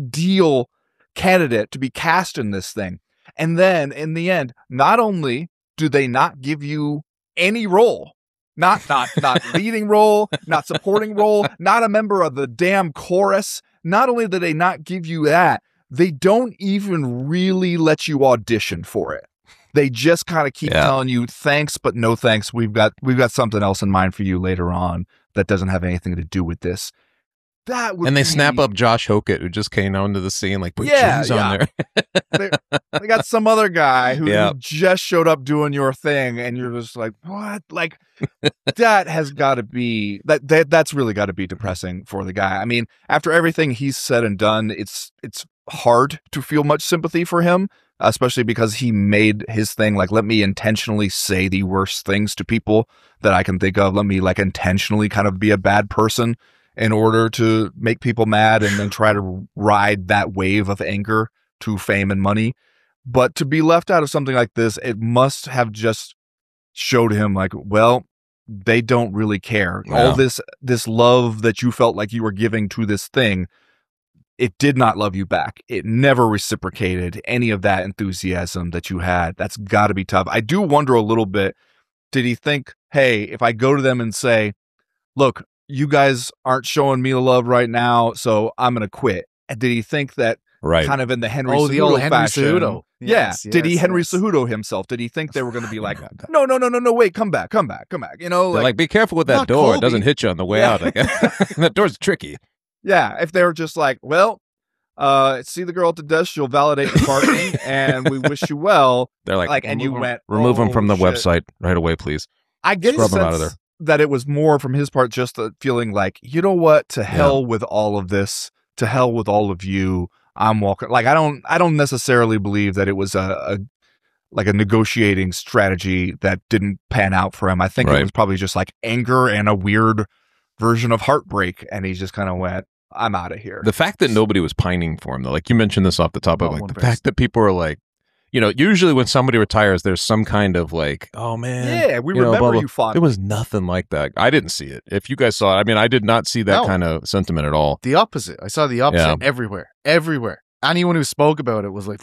ideal candidate to be cast in this thing. And then in the end, not only do they not give you any role, not leading role, not supporting role, not a member of the damn chorus, not only do they not give you that, they don't even really let you audition for it. They just kind of keep telling you thanks, but no thanks. We've got something else in mind for you later on that doesn't have anything to do with this. That would
And they
be-
snap up Josh Hockett, who just came onto the scene, like, put
Yeah,
cheese on there.
they got some other guy who
Yeah.
just showed up doing your thing, and you're just like, what? Like, that has got to be that's really got to be depressing for the guy. I mean, after everything he's said and done, it's hard to feel much sympathy for him, especially because he made his thing like, let me intentionally say the worst things to people that I can think of. Let me like intentionally kind of be a bad person in order to make people mad and then try to ride that wave of anger to fame and money. But to be left out of something like this, it must have just showed him like, well, they don't really care.
Yeah.
All this love that you felt like you were giving to this thing, it did not love you back. It never reciprocated any of that enthusiasm that you had. That's got to be tough. I do wonder a little bit, did he think, hey, if I go to them and say, look, you guys aren't showing me the love right now, so I'm going to quit. And did he think that
Right.
kind of in the Henry
the old
Cejudo
Henry
fashion?
Cejudo.
Yeah.
Yes,
Did he
yes,
Henry
yes.
Cejudo himself? Did he think they were going to be like, no, wait, come back. You know,
They're like, be careful with that
not
door. It
Colby.
doesn't hit you on the way
Yeah.
out. Like, that door's tricky.
yeah, if they were just like, well, see the girl at the desk, she'll validate the parking, and we wish you well.
They're like,
And you went,
remove them from the
"Oh, shit."
website right away, please.
I get
Scrub
the
him out of
sense that it was more from his part, just the feeling like, you know what, to hell with all of this, to hell with all of you. I'm walking. Like, I don't necessarily believe that it was a negotiating strategy that didn't pan out for him. I think
Right.
it was probably just like anger and a weird version of heartbreak, and he just kind of went, I'm out of here.
The fact that nobody was pining for him, though, like you mentioned this off the top of
Not
like
one
the
person.
fact that people are like, usually when somebody retires, there's some kind of like, oh man,
yeah, we
you know,
remember
blah, blah.
you fondly.
There was nothing like that. I didn't see it. If you guys saw it, I mean, I did not see that
No.
kind of sentiment at all.
The opposite. I saw the opposite
Yeah.
everywhere. Anyone who spoke about it was like,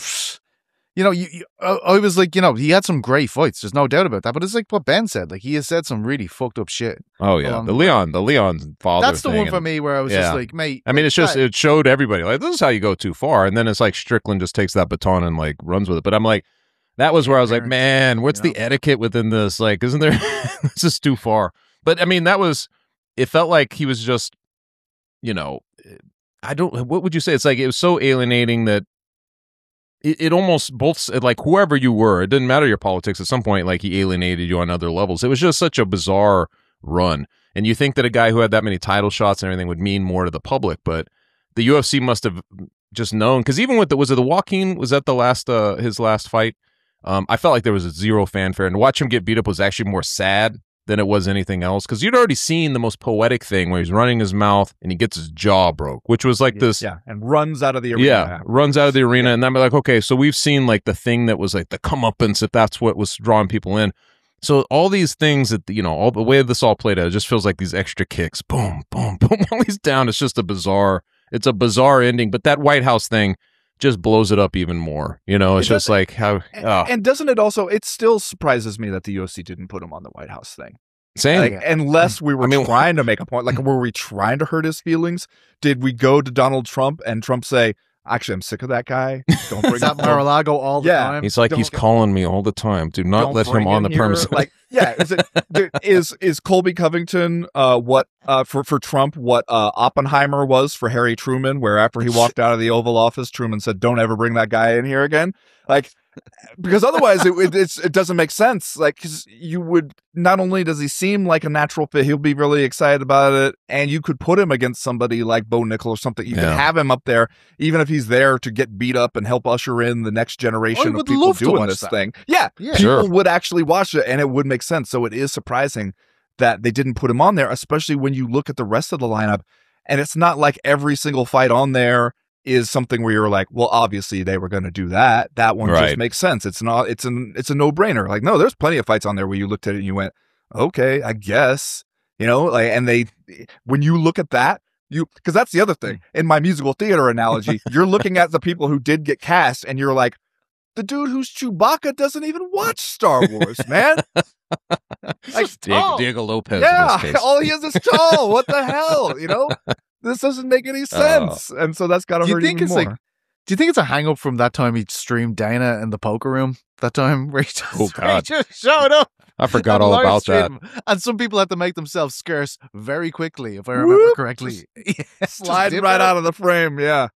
I was like, he had some great fights. There's no doubt about that. But it's like what Ben said. Like he has said some really fucked up shit.
Oh yeah,
along
the
the way.
Leon father.
That's the
thing
one for
and-
me where I was
Yeah.
just like, mate.
I mean,
like,
it's just
that-
it showed everybody like this is how you go too far, and then it's like Strickland just takes that baton and like runs with it. But I'm like, that was where I was like,
Parents,
man, what's
you
the etiquette within this? Like, isn't there? This is too far. But I mean, it felt like he was just, I don't. What would you say? It's like it was so alienating that it almost like whoever you were, it didn't matter your politics. At some point, like he alienated you on other levels. It was just such a bizarre run. And you think that a guy who had that many title shots and everything would mean more to the public, but the UFC must have just known, because even with was it the Joaquin, was that the last his last fight? I felt like there was a zero fanfare, and to watch him get beat up was actually more sad than it was anything else, because you'd already seen the most poetic thing where he's running his mouth and he gets his jaw broke, which was like this.
Yeah, and runs out of the arena.
Yeah, runs out of the arena, and I'm like, okay, so we've seen like the thing that was like the comeuppance, if that's what was drawing people in. So all these things that, you know, all the way this all played out, it just feels like these extra kicks, boom, boom, boom, while he's down. It's just a bizarre ending. But that White House thing just blows it up even more. You know, it's just like how.
And doesn't it also? It still surprises me that the UFC didn't put him on the White House thing.
Same.
Like, unless we were trying to make a point. Like, were we trying to hurt his feelings? Did we go to Donald Trump and Trump say, "Actually, I'm sick of that guy. Don't bring
that Mar-a-Lago all the time."
He's like, he's calling me all the time. Do not let him on the premises.
Like, yeah, is Colby Covington for Trump what Oppenheimer was for Harry Truman, where after he walked out of the Oval Office, Truman said, "Don't ever bring that guy in here again." Like, because otherwise it doesn't make sense. Like, because you would, not only does he seem like a natural fit, he'll be really excited about it, and you could put him against somebody like Bo Nickel or something. You could have him up there, even if he's there to get beat up and help usher in the next generation of people doing this thing. Yeah, people would actually watch it, and it would make sense. So it is surprising that they didn't put him on there, especially when you look at the rest of the lineup, and it's not like every single fight on there is something where you're like, well, obviously they were going to do that. That one just makes sense. It's not. It's a no-brainer. Like, no, there's plenty of fights on there where you looked at it and you went, okay, I guess, you know, like, and when you look at that, because that's the other thing in my musical theater analogy, you're looking at the people who did get cast and you're like, the dude who's Chewbacca doesn't even watch Star Wars, man.
Like Diego Lopez.
Yeah,
in this case.
all he is tall. What the hell, you know? This doesn't make any sense. And so that's got to hurt even more.
Do you think it's a hang up from that time he streamed Dana in the poker room? That time where he just showed up.
I forgot all about that.
And some people had to make themselves scarce very quickly, if I remember correctly.
Sliding right out of the frame, yeah.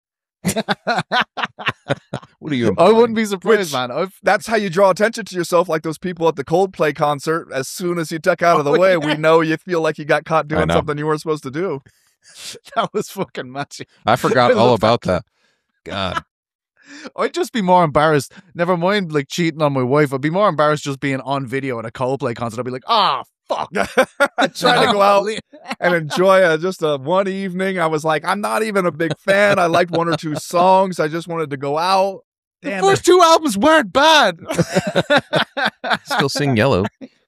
What are you?
I wouldn't be surprised, man.
That's how you draw attention to yourself, like those people at the Coldplay concert. As soon as you duck out of the way, we know you feel like you got caught doing something you weren't supposed to do.
That was fucking magic.
I forgot all about that. God.
I'd just be more embarrassed. Never mind, like, cheating on my wife. I'd be more embarrassed just being on video at a Coldplay concert. I'd be like, fuck.
Trying to go out and enjoy just a one evening. I was like, I'm not even a big fan. I liked one or two songs. I just wanted to go out.
Damn, the first two albums weren't bad.
Still sing Yellow.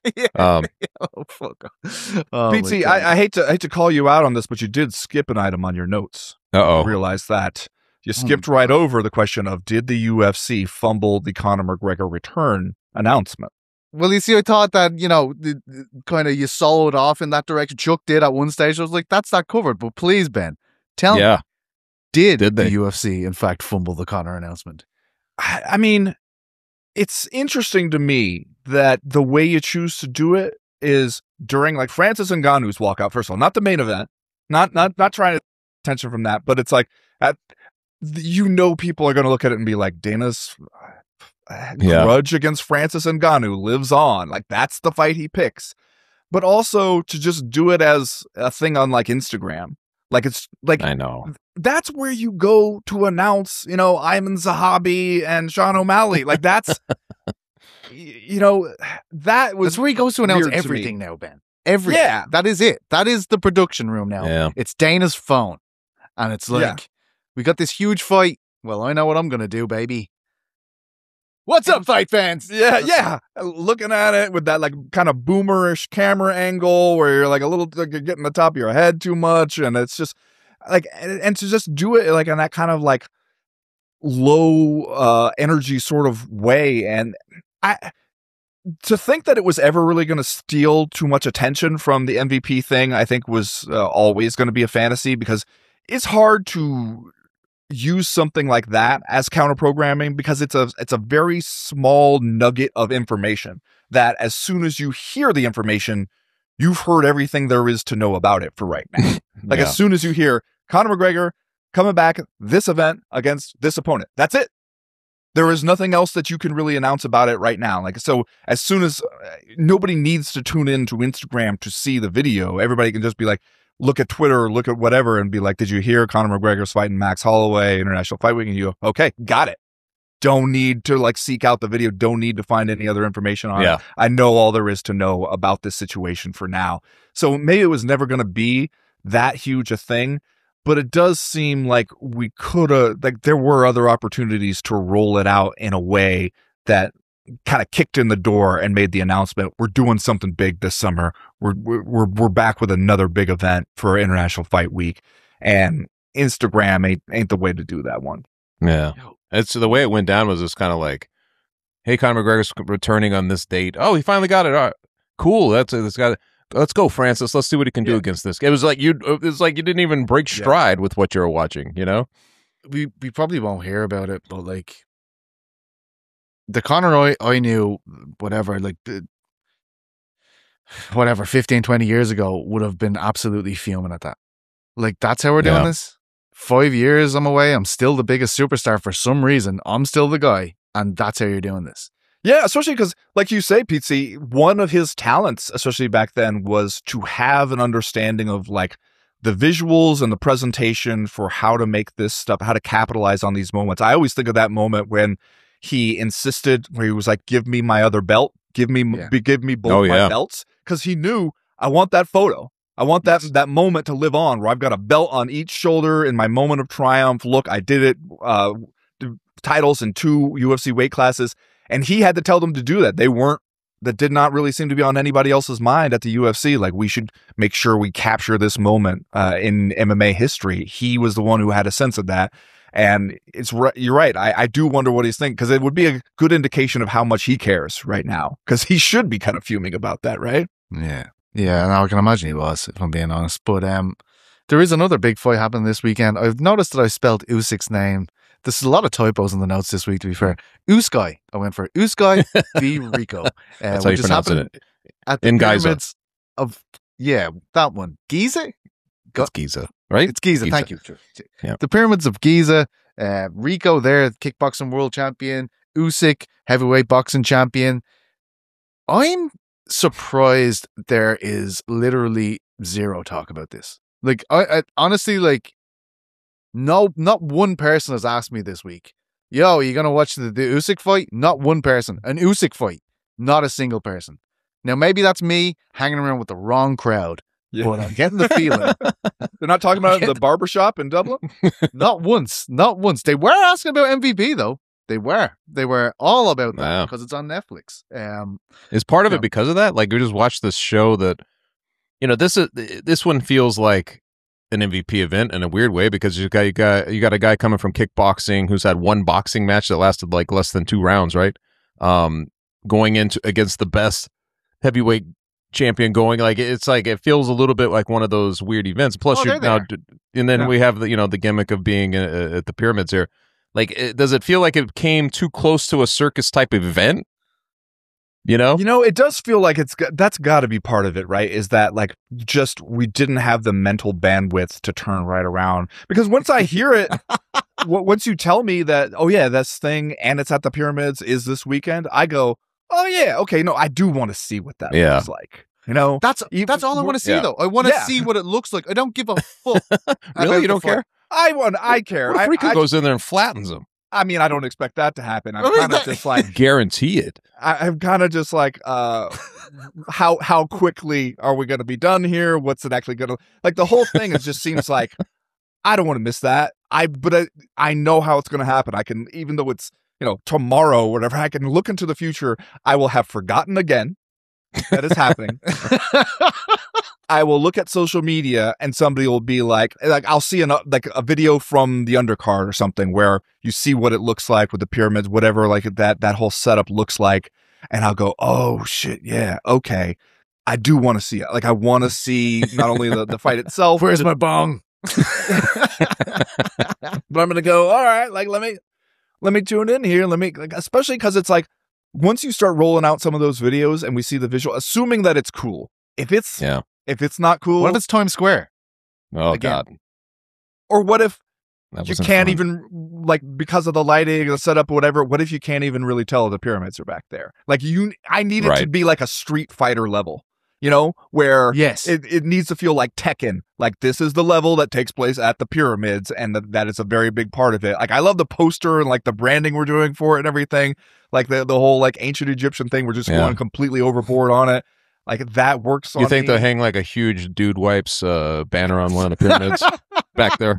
Fuck.
BT, I hate to call you out on this, but you did skip an item on your notes.
I
realized that. You skipped right over the question of, did the UFC fumble the Conor McGregor return announcement?
Well, you see, I thought that, you know, kind of you soloed off in that direction. Chuck did at one stage. I was like, that's not covered. But please, Ben, tell me, did the UFC, in fact, fumble the Conor announcement?
I mean, it's interesting to me that the way you choose to do it is during, like, Francis Ngannou's walkout. First of all, not the main event, not trying to attention from that, but it's like, people are going to look at it and be like, Dana's grudge against Francis Ngannou lives on. Like, that's the fight he picks. But also to just do it as a thing on, like, Instagram. Like, it's like, I know that's where you go to announce, you know, Ayman Zahabi and Sean O'Malley. Like, that's, you know, that's
where he goes to announce everything now, Ben. Everything. Yeah. That is it. That is the production room now.
Yeah.
It's Dana's phone. And it's like, we got this huge fight. Well, I know what I'm going to do, baby. What's up, fight fans?
Yeah. Looking at it with that, like, kind of boomerish camera angle where you're like a little, like, you're getting the top of your head too much. And it's just like, and to just do it like in that kind of like low energy sort of way. And to think that it was ever really going to steal too much attention from the MVP thing, I think was always going to be a fantasy, because it's hard to use something like that as counter programming, because it's a very small nugget of information that as soon as you hear the information, you've heard everything there is to know about it for right now. Like, as soon as you hear Conor McGregor coming back this event against this opponent, that's it. There is nothing else that you can really announce about it right now. Like, so as soon as nobody needs to tune in to Instagram to see the video, everybody can just be like, look at Twitter or look at whatever and be like, did you hear Conor McGregor's fighting Max Holloway, International Fight Week? And you go, okay, got it. Don't need to like seek out the video. Don't need to find any other information on it. I know all there is to know about this situation for now. So maybe it was never going to be that huge a thing. But it does seem like we could have, like there were other opportunities to roll it out in a way that kind of kicked in the door and made the announcement, we're doing something big this summer. We're back with another big event for International Fight Week. And Instagram ain't the way to do that one.
Yeah. It's the way it went down was just kind of like, hey, Conor McGregor's returning on this date. Oh, he finally got it. All right. Cool. Let's go, Francis. Let's see what he can do against this. It was like you didn't even break stride with what you were watching, you know?
We probably won't hear about it, but like the Conor I knew, whatever, 15, 20 years ago would have been absolutely fuming at that. Like, that's how we're doing this. 5 years I'm away. I'm still the biggest superstar for some reason. I'm still the guy. And that's how you're doing this.
Yeah, especially because, like you say, Pete, one of his talents, especially back then, was to have an understanding of like the visuals and the presentation for how to make this stuff, how to capitalize on these moments. I always think of that moment when he insisted, where he was like, "Give me my other belt, give me both my belts," because he knew, I want that photo. I want that moment to live on, where I've got a belt on each shoulder in my moment of triumph. Look, I did it. Titles in 2 UFC weight classes. And he had to tell them to do that. That did not really seem to be on anybody else's mind at the UFC. Like, we should make sure we capture this moment in MMA history. He was the one who had a sense of that. And you're right. I do wonder what he's thinking, because it would be a good indication of how much he cares right now, because he should be kind of fuming about that, right?
Yeah. Yeah. And I can imagine he was, if I'm being honest. But there is another big fight happening this weekend. I've noticed that I spelled Usyk's name. There's a lot of typos in the notes this week, to be fair. Uskai. I went for Uskai v. Rico.
That's how you pronounce it.
At the pyramids of, that one. Giza?
It's Giza, right?
It's Giza. Thank you.
Yeah.
The pyramids of Giza. Rico there, kickboxing world champion. Usyk, heavyweight boxing champion. I'm surprised there is literally zero talk about this. Like, I honestly, like, no, not one person has asked me this week, yo, are you going to watch the Usyk fight? Not one person. An Usyk fight. Not a single person. Now, maybe that's me hanging around with the wrong crowd, but I'm getting the feeling.
They're not talking about the barbershop in Dublin?
Not once. Not once. They were asking about MVP, though. They were all about that because it's on Netflix.
Is part of it because of that? Like, we just watched this show that, you know, this one feels like an MVP event in a weird way, because you got a guy coming from kickboxing who's had one boxing match that lasted like less than 2 rounds, right? Going into against the best heavyweight champion going, like, it's like, it feels a little bit like one of those weird events. Plus you're now, and then we have the gimmick of being at the pyramids here. Like, does it feel like it came too close to a circus type of event? You know,
it does feel like that's got to be part of it, right? Is that like, just, we didn't have the mental bandwidth to turn right around, because once I hear it, once you tell me that, oh yeah, this thing and it's at the pyramids is this weekend, I go, oh yeah, okay, no, I do want to see what that looks like. You know,
that's all I want to see though. I want to see what it looks like. I don't give a fuck.
Really, you don't care?
I care.
What if Rico goes in there and flattens him?
I mean, I don't expect that to happen. I'm kind of just like,
guarantee it.
I'm kind of just like, how quickly are we going to be done here? What's it actually going to, like, the whole thing just seems like, I don't want to miss that. But I know how it's going to happen. I can, even though it's, tomorrow or whatever, I can look into the future. I will have forgotten again that is happening. I will look at social media and somebody will be like I'll see a video from the undercard or something where you see what it looks like with the pyramids, whatever, like that whole setup looks like. And I'll go, oh shit. Yeah. Okay. I do want to see it. Like, I want to see not only the fight itself.
Where's my bong?
But I'm going to go, all right, like, let me tune in here. Especially because it's like, once you start rolling out some of those videos and we see the visual, assuming that it's cool, if it's not cool,
what if it's Times Square?
Oh again? God.
Or what if
That
you
wasn't
can't
fun.
even, like, because of the lighting, the setup, whatever. What if you can't even really tell the pyramids are back there? Like, I need it to
Right.
be like a Street Fighter level, you know, where
Yes.
it needs to feel like Tekken. Like, this is the level that takes place at the pyramids, and that is a very big part of it. Like, I love the poster and like the branding we're doing for it and everything. Like the whole like ancient Egyptian thing, we're just
Yeah.
going completely overboard on it. Like, that works on
You think
me.
they'll hang like a huge dude wipes banner on one of the pyramids back there?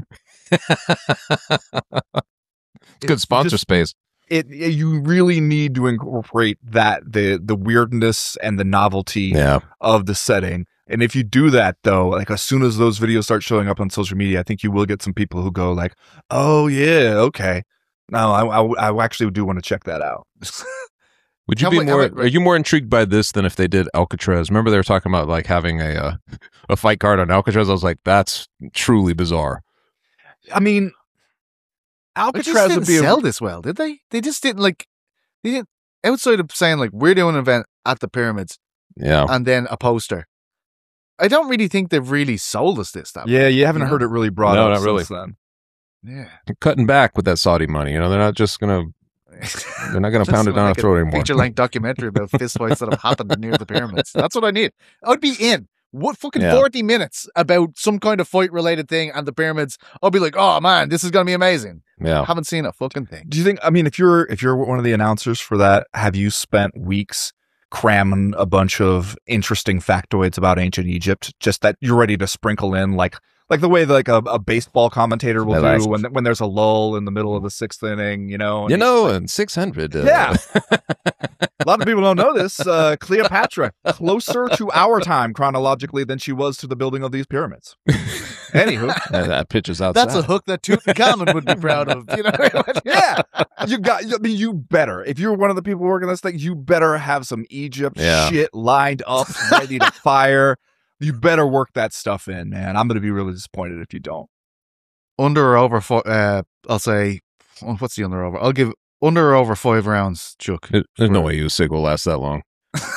It's good sponsor
just-
space.
You really need to incorporate the weirdness and the novelty
Yeah.
of the setting. And if you do that, though, like as soon as those videos start showing up on social media, I think you will get some people who go like, "Oh yeah, okay." No, I actually do want to check that out.
Would you
How
be
mu- how
more?
mu-
Are you more intrigued by this than if they did Alcatraz? Remember they were talking about like having a fight card on Alcatraz. I was like, that's truly bizarre.
I mean,
They just
Alcatraz
didn't
would be
sell this well, did they? They just didn't like. They didn't. Outside of saying like we're doing an event at the pyramids
Yeah.
and then a poster, I don't really think they've really sold us this stuff.
yeah. You haven't
You know?
heard it really brought
No,
up
not really.
since then.
Yeah.
Cutting back with that Saudi money. You know, they're not just gonna. They're not gonna
Just
pound it down our
like a
throat anymore.
Feature-length documentary about fistfights that have happened near the pyramids. That's what I need. I'd be in. What fucking
Yeah.
40 minutes about some kind of fight-related thing and the pyramids? I'll be like, oh man, this is gonna be amazing.
Yeah.
Haven't seen a fucking thing.
Do you think? I mean, if you're one of the announcers for that, have you spent weeks cramming a bunch of interesting factoids about ancient Egypt, just that you're ready to sprinkle in, like the way like a baseball commentator will
I
do
like-
when there's a lull in the middle of the sixth inning, you know?
You know, in 600.
Yeah. A lot of people don't know this. Cleopatra, closer to our time chronologically than she was to the building of these pyramids. Anywho,
that pitch is outside.
That's a hook that Tutankhamun would be proud of. You know?
yeah, I mean, you better. If you're one of the people working this thing, you better have some Egypt
Yeah.
shit lined up, ready to fire. You better work that stuff in, man. I'm going to be really disappointed if you don't.
Under or over, I'll say, what's the under over? I'll give under or over 5 rounds, Chuck.
There's no way USIG will last that long.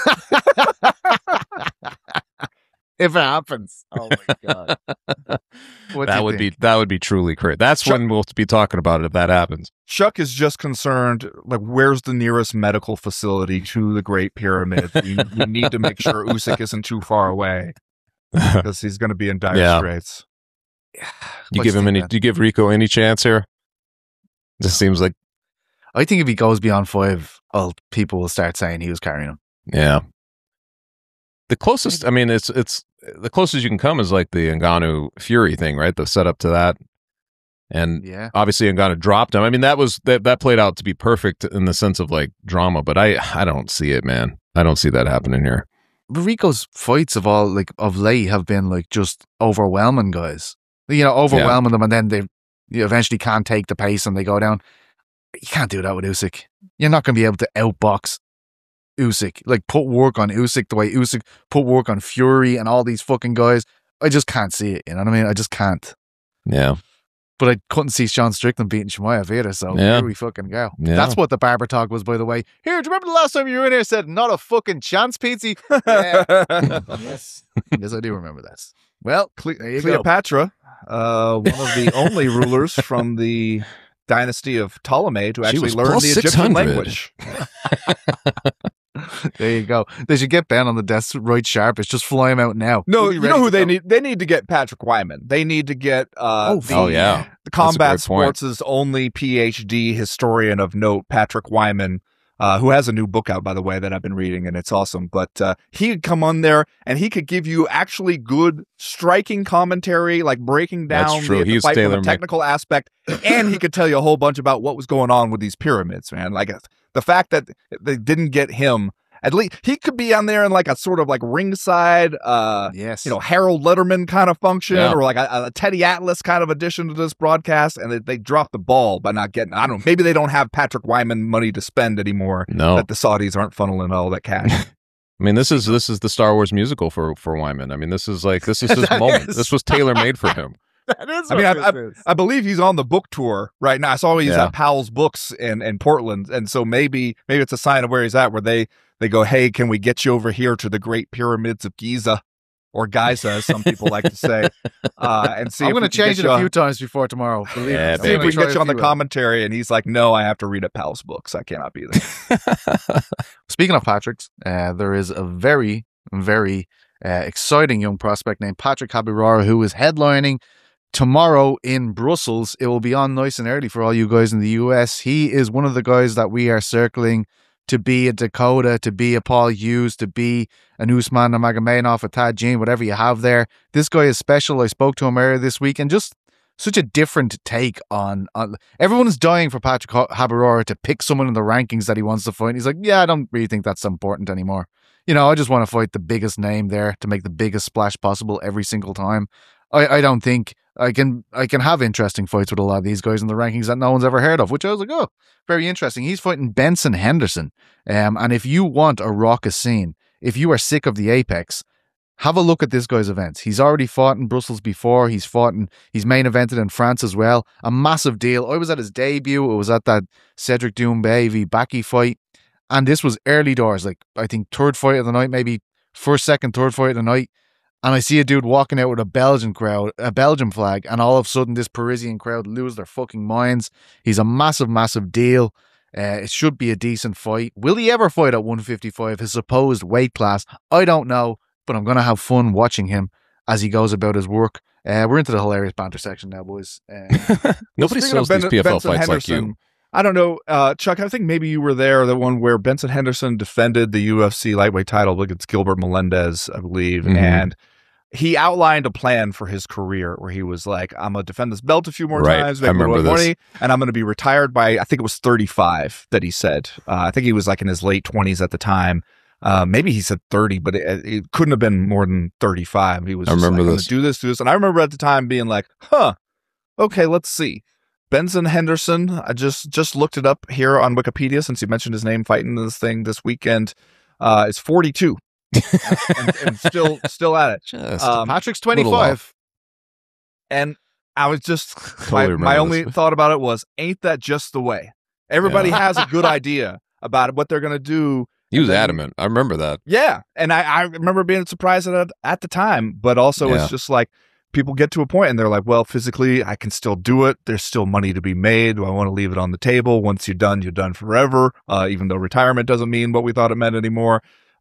If it happens. Oh my God.
That would be truly great. That's when we'll be talking about it if that happens.
Chuck is just concerned, like, where's the nearest medical facility to the Great Pyramid? We need to make sure Usyk isn't too far away because he's going to be in dire
Yeah.
straits.
You give him any? Do you give Rico any chance here? Just seems like
I think if he goes beyond 5, people will start saying he was carrying him.
yeah. The closest, I mean, it's the closest you can come is like the Ngannou Fury thing, right? The setup to that, and
Yeah.
obviously Ngannou dropped him. I mean, that played out to be perfect in the sense of like drama, but I don't see it, man. I don't see that happening here.
But Rico's fights of late have been like just overwhelming guys. You know, overwhelming them, and then they eventually can't take the pace and they go down. You can't do that with Usyk. You're not going to be able to outbox Usyk. Like, put work on Usyk the way Usyk put work on Fury and all these fucking guys. I just can't see it. You know what I mean? I just can't.
Yeah,
But I couldn't see Sean Strickland beating Shemaev either. So
Yeah.
here we fucking go.
Yeah.
That's what the barber talk was, by the way. Here, do you remember the last time you were in here? Said not a fucking chance, Pizzy. Yeah. Yes, yes, I do remember this. Well, there you go.
Cleopatra, one of the only rulers from the dynasty of Ptolemy to
She
actually
was
learn
plus
the Egyptian
600.
language.
There you go. They should get Ben on the desk right sharp. It's just fly him out now.
No,
We'll be
you
ready
know who
to
they
go.
need? They need to get Patrick Wyman. They need to get
oh yeah,
the
That's a
combat
great point.
sports' only PhD historian of note, Patrick Wyman, who has a new book out, by the way, that I've been reading, and it's awesome. But he could come on there and he could give you actually good, striking commentary, like breaking
That's
down
true.
the
He's
fight from a
tailor-made.
technical aspect, and he could tell you a whole bunch about what was going on with these pyramids, man. Like the fact that they didn't get him. At least he could be on there in like a sort of like ringside,
Yes.
Harold Letterman kind of function,
Yeah.
or like a Teddy Atlas kind of addition to this broadcast, and they dropped the ball by not getting. I don't know. Maybe they don't have Patrick Wyman money to spend anymore.
No.
That the Saudis aren't funneling all that cash.
I mean, this is the Star Wars musical for Wyman. I mean, this is his
That
moment.
is.
This was tailor made for him.
that is.
I mean, I believe he's on the book tour right now. I saw he's
Yeah.
at Powell's Books in Portland, and so maybe it's a sign of where he's at, where they go, hey, can we get you over here to the Great Pyramids of Giza? or Geyser, as some people like to say, and see.
I'm going to change it a few times before tomorrow. Believe
Yeah,
me.
See if we can get you on the
comment.
commentary. And he's like, "No, I have to read at Pal's books. I cannot be there."
Speaking of Patrick's, there is a very, very exciting young prospect named Patrick Habirara who is headlining tomorrow in Brussels. It will be on nice and early for all you guys in the US. He is one of the guys that we are circling to be a Dakota, to be a Paul Hughes, to be an Usman Nurmagomedov, a Tad Jean, whatever you have there. This guy is special. I spoke to him earlier this week, and just such a different take on everyone is dying for Patrick Habirara to pick someone in the rankings that he wants to fight. He's like, yeah, I don't really think that's important anymore. You know, I just want to fight the biggest name there to make the biggest splash possible every single time. I don't think I can have interesting fights with a lot of these guys in the rankings that no one's ever heard of, which I was like, oh, very interesting. He's fighting Benson Henderson. And if you want a raucous scene, if you are sick of the Apex, have a look at this guy's events. He's already fought in Brussels before. He's main evented in France as well. A massive deal. I was at his debut. It was at that Cedric Doumbé v. Baki fight. And this was early doors, like I think third fight of the night, maybe first, second, third fight of the night. And I see a dude walking out with a Belgian flag, and all of a sudden this Parisian crowd lose their fucking minds. He's a massive, massive deal. It should be a decent fight. Will he ever fight at 155, his supposed weight class? I don't know, but I'm going to have fun watching him as he goes about his work. We're into the hilarious banter section now, boys.
Nobody sells these PFL fights like you.
I don't know, Chuck, I think maybe you were there, the one where Benson Henderson defended the UFC lightweight title against Gilbert Melendez, I believe. Mm-hmm. And he outlined a plan for his career where he was like, I'm going to defend this belt a few more times, make more money, and I'm going to be retired by, I think it was 35 that he said. I think he was like in his late 20s at the time. Maybe he said 30, but it couldn't have been more than 35. He was just like, do this. And I remember at the time being like, okay, let's see. Benson Henderson, I just looked it up here on Wikipedia since you mentioned his name fighting this thing this weekend, is 42 and still at it.
Patrick's 25.
And I was just, my only thought about it was, ain't that just the way? Everybody has a good idea about what they're going to do.
He was adamant. I remember that.
Yeah. And I remember being surprised at the time, but also it's just like, people get to a point and they're like, well, physically, I can still do it. There's still money to be made. Do I want to leave it on the table? Once you're done forever. Even though retirement doesn't mean what we thought it meant anymore.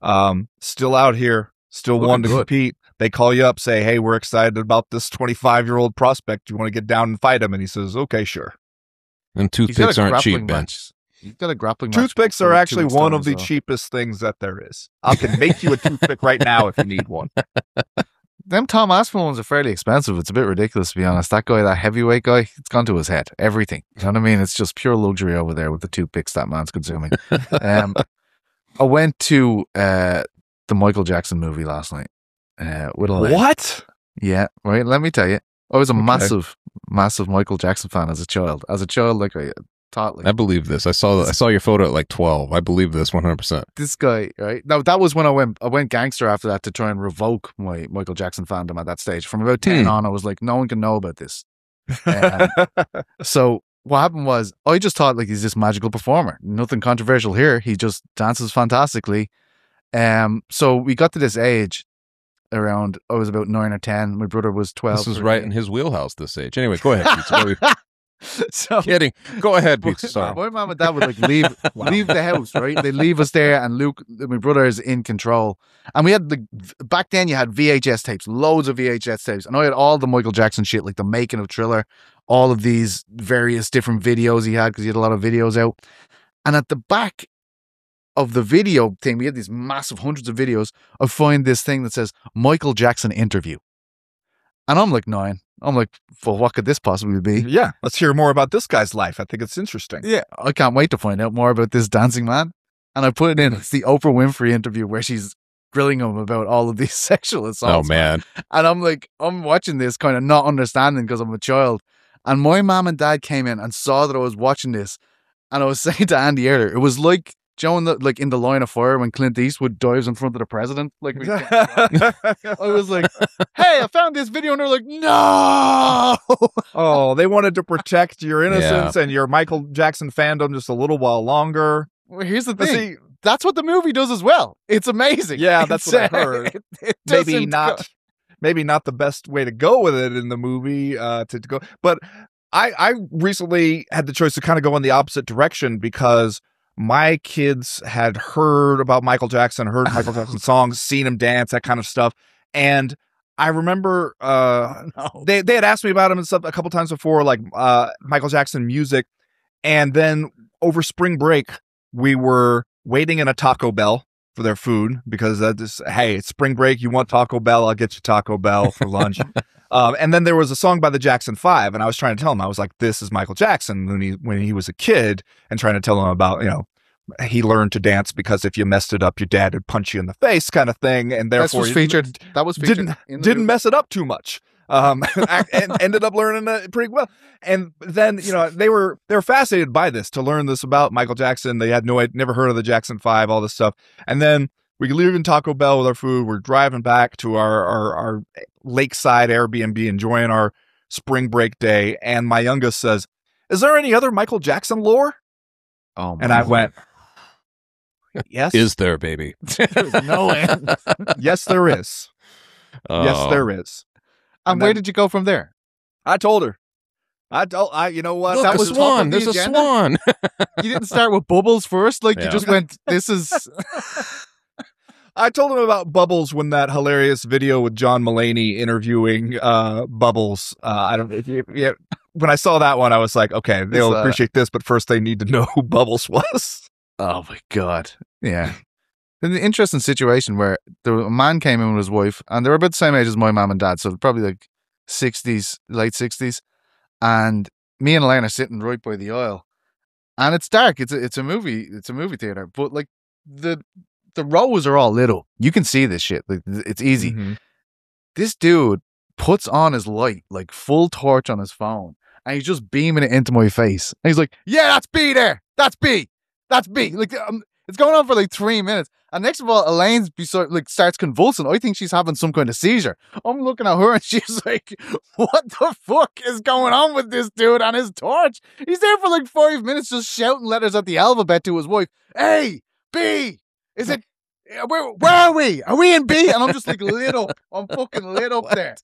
Still out here, still wanting to compete. They call you up, say, hey, we're excited about this 25-year-old prospect. You want to get down and fight him? And he says, okay, sure.
And toothpicks aren't cheap, Ben.
You've got a grappling match.
Toothpicks are actually one of the cheapest things that there is. I can make you a toothpick right now if you need one.
Them Tom Aspinall ones are fairly expensive. It's a bit ridiculous, to be honest. That guy, that heavyweight guy, it's gone to his head. Everything. You know what I mean? It's just pure luxury over there with the toothpicks that man's consuming. I went to the Michael Jackson movie last night.
What?
Yeah, right. Let me tell you. I was a massive Michael Jackson fan as a child. Like I thought, like,
I believe this. I saw your photo at like 12. I believe this 100%.
This guy, right? Now that was when I went gangster after that to try and revoke my Michael Jackson fandom at that stage. From about 10 on, I was like, no one can know about this. So what happened was, I just thought like he's this magical performer. Nothing controversial here. He just dances fantastically. So we got to this age around, I was about 9 or 10. My brother was 12.
This was right in his wheelhouse, this age. Anyway, go ahead, Pizza. So kidding. Go ahead, Pizza. Sorry.
My mom and dad would like leave the house, right? They leave us there, and Luke, my brother, is in control. And we had back then you had VHS tapes, loads of VHS tapes, and I had all the Michael Jackson shit, like the making of Thriller, all of these various different videos he had, because he had a lot of videos out. And at the back of the video thing, we had these massive hundreds of videos. I find this thing that says Michael Jackson interview, and I'm like 9. I'm like, well, what could this possibly be?
Yeah, let's hear more about this guy's life. I think it's interesting.
Yeah, I can't wait to find out more about this dancing man. And I put it in. It's the Oprah Winfrey interview where she's grilling him about all of these sexual assaults.
Oh, man.
And I'm like, I'm watching this kind of not understanding because I'm a child. And my mom and dad came in and saw that I was watching this. And I was saying to Andy earlier, it was like, Joe, in the Line of Fire when Clint Eastwood dives in front of the president. Like, I was like, hey, I found this video, and they're like, no.
Oh, they wanted to protect your innocence and your Michael Jackson fandom just a little while longer.
Well, here's the thing. That's what the movie does as well. It's amazing.
Yeah, that's what I heard. Maybe not maybe not the best way to go with it in the movie to go. But I recently had the choice to kind of go in the opposite direction because my kids had heard about Michael Jackson, heard Michael Jackson songs, seen him dance, that kind of stuff. And I remember they had asked me about him and stuff a couple times before, like Michael Jackson music. And then over spring break, we were waiting in a Taco Bell for their food because hey, it's spring break. You want Taco Bell? I'll get you Taco Bell for lunch. And then there was a song by the Jackson 5, and I was trying to tell him, I was like, this is Michael Jackson when he was a kid, and trying to tell him about, he learned to dance because if you messed it up, your dad would punch you in the face kind of thing. And therefore
That was featured.
Didn't mess it up too much. And ended up learning it pretty well. And then, they were fascinated by this, to learn this about Michael Jackson. They had never heard of the Jackson 5, all this stuff. And then we leave in Taco Bell with our food. We're driving back to our lakeside Airbnb, enjoying our spring break day. And my youngest says, "Is there any other Michael Jackson lore?"
Oh,
and I went, "Yes."
Is there, baby?
There's no end.
Yes, there is. Yes, there is.
And where did you go from there?
I told her. You know what?
Look,
that
a
was top
swan.
of the
There's a
agenda?
swan.
You didn't start with Bubbles first? Like, you
Yeah.
just went, this is...
I told him about Bubbles when that hilarious video with John Mulaney interviewing Bubbles. I don't. When I saw that one, I was like, okay, they'll appreciate this, but first they need to know who Bubbles was.
Oh, my God. Yeah. An interesting situation where a man came in with his wife, and they were about the same age as my mom and dad, so probably like 60s, late 60s. And me and Elaine are sitting right by the aisle, and it's dark. It's a movie theater, but like the rows are all little. You can see this shit. Like, it's easy.
Mm-hmm.
This dude puts on his light, like full torch on his phone, and he's just beaming it into my face. And he's like, "Yeah, that's B there. That's B. That's B." Like, it's going on for like 3 minutes. And next of all, Elaine's starts convulsing. I think she's having some kind of seizure. I'm looking at her and she's like, "What the fuck is going on with this dude and his torch?" He's there for like 5 minutes just shouting letters at the alphabet to his wife. A, B, is it, where are we? Are we in B? And I'm just like lit up. I'm fucking lit up there.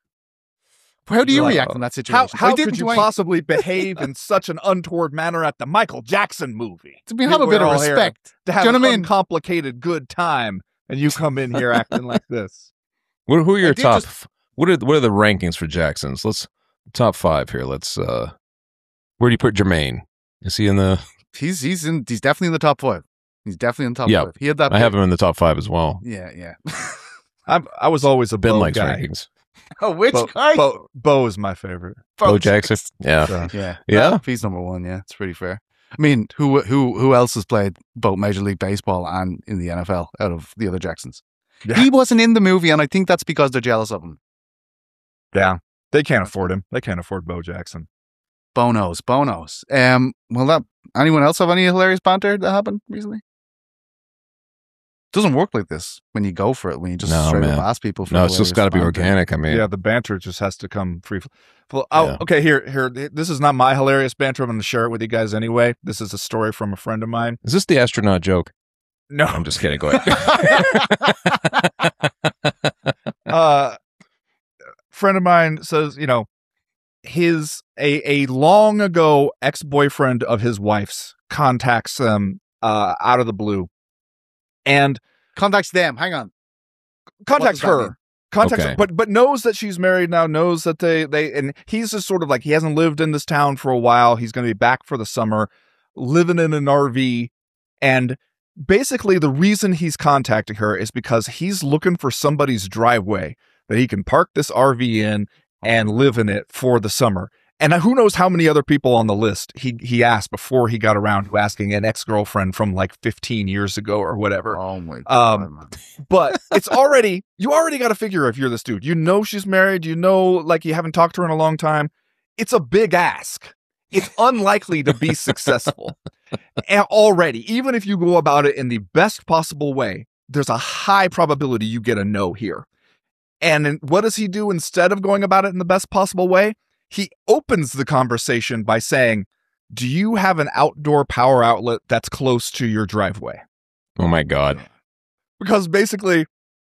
How do you react in that situation?
How could you possibly behave in such an untoward manner at the Michael Jackson movie?
To have a bit of respect.
To have
Do you know
an
what I mean?
uncomplicated good time, and you come in here acting like this.
Who are your top? What are the rankings for Jacksons? Let's top 5 here. Let's. Where do you put Jermaine? Is he in the?
He's definitely in the top 5. He's definitely in the top 5. He had that.
I have him in the top 5 as well.
Yeah.
I was always a
Ben
Bo
likes
guy.
rankings.
Oh, which guy?
Bo is my favorite.
Bo Jackson. Yeah.
Yeah. He's number 1. Yeah, it's pretty fair. I mean, who else has played both Major League Baseball and in the NFL out of the other Jacksons? Yeah. He wasn't in the movie, and I think that's because they're jealous of him.
Yeah, they can't afford him. They can't afford Bo Jackson.
Bonos. Well, anyone else have any hilarious banter that happened recently? Doesn't work like this when you go for it, when you just straight up ask people for
it's just got to be organic. I mean,
yeah, the banter just has to come free. Okay, here. This is not my hilarious banter. I'm going to share it with you guys anyway. This is a story from a friend of mine.
Is this the astronaut joke?
No,
I'm just kidding. Go ahead.
Friend of mine says, a long ago ex-boyfriend of his wife's contacts them out of the blue. And
contacts them. Hang on.
Contacts her. Contacts her, but knows that she's married now, knows that they and he's just sort of like, he hasn't lived in this town for a while. He's going to be back for the summer, living in an RV. And basically the reason he's contacting her is because he's looking for somebody's driveway that he can park this RV in and live in it for the summer. And who knows how many other people on the list he asked before he got around to asking an ex-girlfriend from like 15 years ago or whatever.
Oh my God, man.
But you already got to figure if you're this dude. You know she's married. You know, like, you haven't talked to her in a long time. It's a big ask. It's unlikely to be successful. And already, even if you go about it in the best possible way, there's a high probability you get a no here. And what does he do instead of going about it in the best possible way? He opens the conversation by saying, "Do you have an outdoor power outlet that's close to your driveway?"
Oh my God.
Because basically,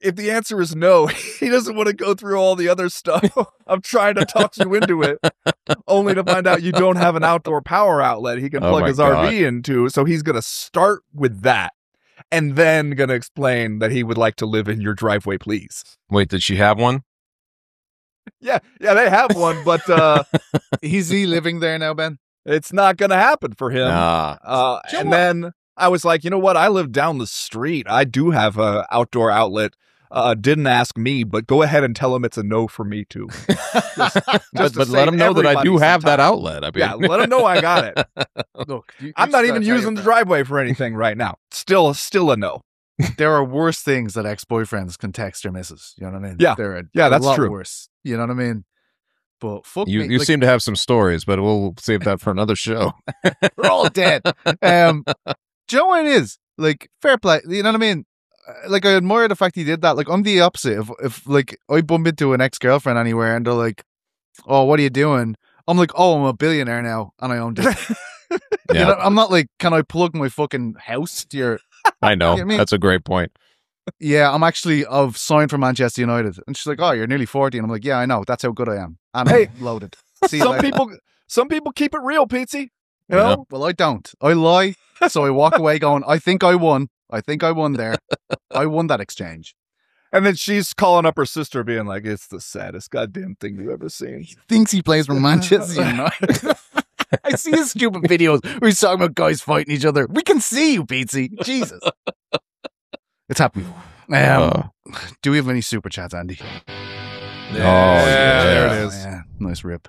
if the answer is no, he doesn't want to go through all the other stuff. I'm trying to talk you into it, only to find out you don't have an outdoor power outlet he can plug his RV into. So he's going to start with that and then going to explain that he would like to live in your driveway, please.
Wait, did she have one?
Yeah, they have one, but
is he living there now, Ben?
It's not going to happen for him.
And
then I was like, you know what? I live down the street. I do have a outdoor outlet. Didn't ask me, but go ahead and tell him it's a no for me too.
But let him know that I do have that outlet. I mean.
Yeah, let him know I got it.
Look,
I'm not even using the driveway for anything right now. Still a no.
There are worse things that ex-boyfriends can text their missus. You know what I mean?
Yeah, that's
a lot
true.
Worse. You know what I mean? But fuck
you,
me.
you seem to have some stories, but we'll save that for another show.
We're all dead. Joanne is like fair play. You know what I mean? Like I admire the fact he did that. Like I'm the opposite. If like I bump into an ex-girlfriend anywhere and they're like, "Oh, what are you doing?" I'm like, "Oh, I'm a billionaire now and I own this."
Yeah.
You know, I'm not like, "Can I plug my fucking house to your?"
I know.
You know what I mean?
That's a great point.
Yeah, I'm actually signed for Manchester United, and she's like, "Oh, you're nearly 40," and I'm like, "Yeah, I know. That's how good I am." And I'm loaded. See you later.
Some people keep it real, Pizzy. You
Yeah.
know?
Well, I don't. I lie, so I walk away going, "I think I won. I think I won there. I won that exchange."
And then she's calling up her sister, being like, "It's the saddest goddamn thing you've ever seen."
He thinks he plays for Manchester United. I see his stupid videos where he's talking about guys fighting each other. We can see you, Pizzy. Jesus. It's happening. Do we have any super chats, Andy?
Yeah,
there it is.
Yeah, nice rip.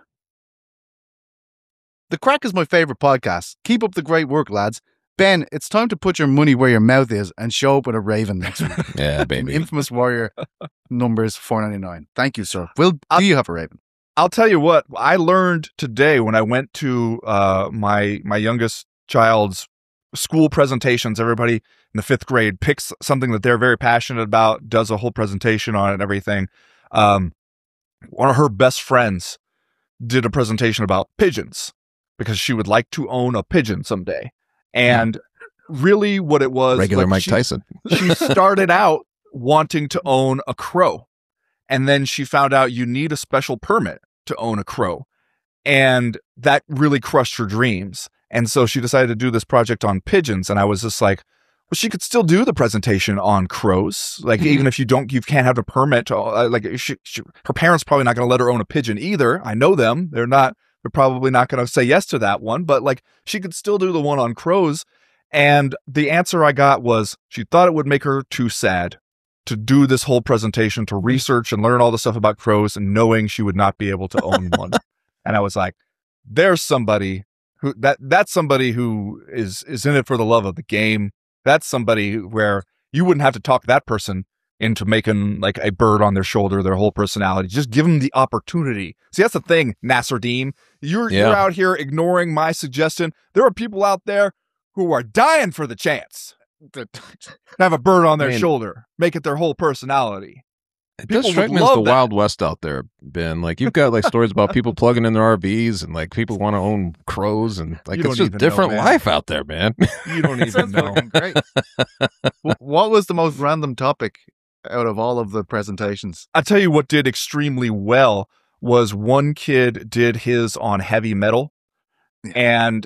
The Crack is my favorite podcast. Keep up the great work, lads. Ben, it's time to put your money where your mouth is and show up with a raven next week.
Yeah, baby.
Infamous Warrior numbers $4.99. Thank you, sir. Do you have a raven?
I'll tell you what, I learned today when I went to my youngest child's school presentations. Everybody in the 5th grade picks something that they're very passionate about, does a whole presentation on it and everything. One of her best friends did a presentation about pigeons because she would like to own a pigeon someday. And really what it was...
Regular Mike Tyson.
She started out wanting to own a crow. And then she found out you need a special permit to own a crow. And that really crushed her dreams. And so she decided to do this project on pigeons. And I was just like, well, she could still do the presentation on crows. Like, even if you can't have a permit to, her parents probably not going to let her own a pigeon either. I know them. They're probably not going to say yes to that one, but like she could still do the one on crows. And the answer I got was she thought it would make her too sad to do this whole presentation, to research and learn all the stuff about crows, and knowing she would not be able to own one. And I was like, there's somebody that's somebody who is in it for the love of the game. That's somebody where you wouldn't have to talk that person into making like a bird on their shoulder, their whole personality. Just give them the opportunity. See, that's the thing, Nasruddin. You're out here ignoring my suggestion. There are people out there who are dying for the chance to have a bird on their shoulder, make it their whole personality.
It does strike me as the Wild West out there, Ben. Like, you've got like stories about people plugging in their RVs and like people want to own crows, and like it's just different life out there, man.
You don't even know.
Great. What was the most random topic out of all of the presentations?
I'll tell you what did extremely well was one kid did his on heavy metal, and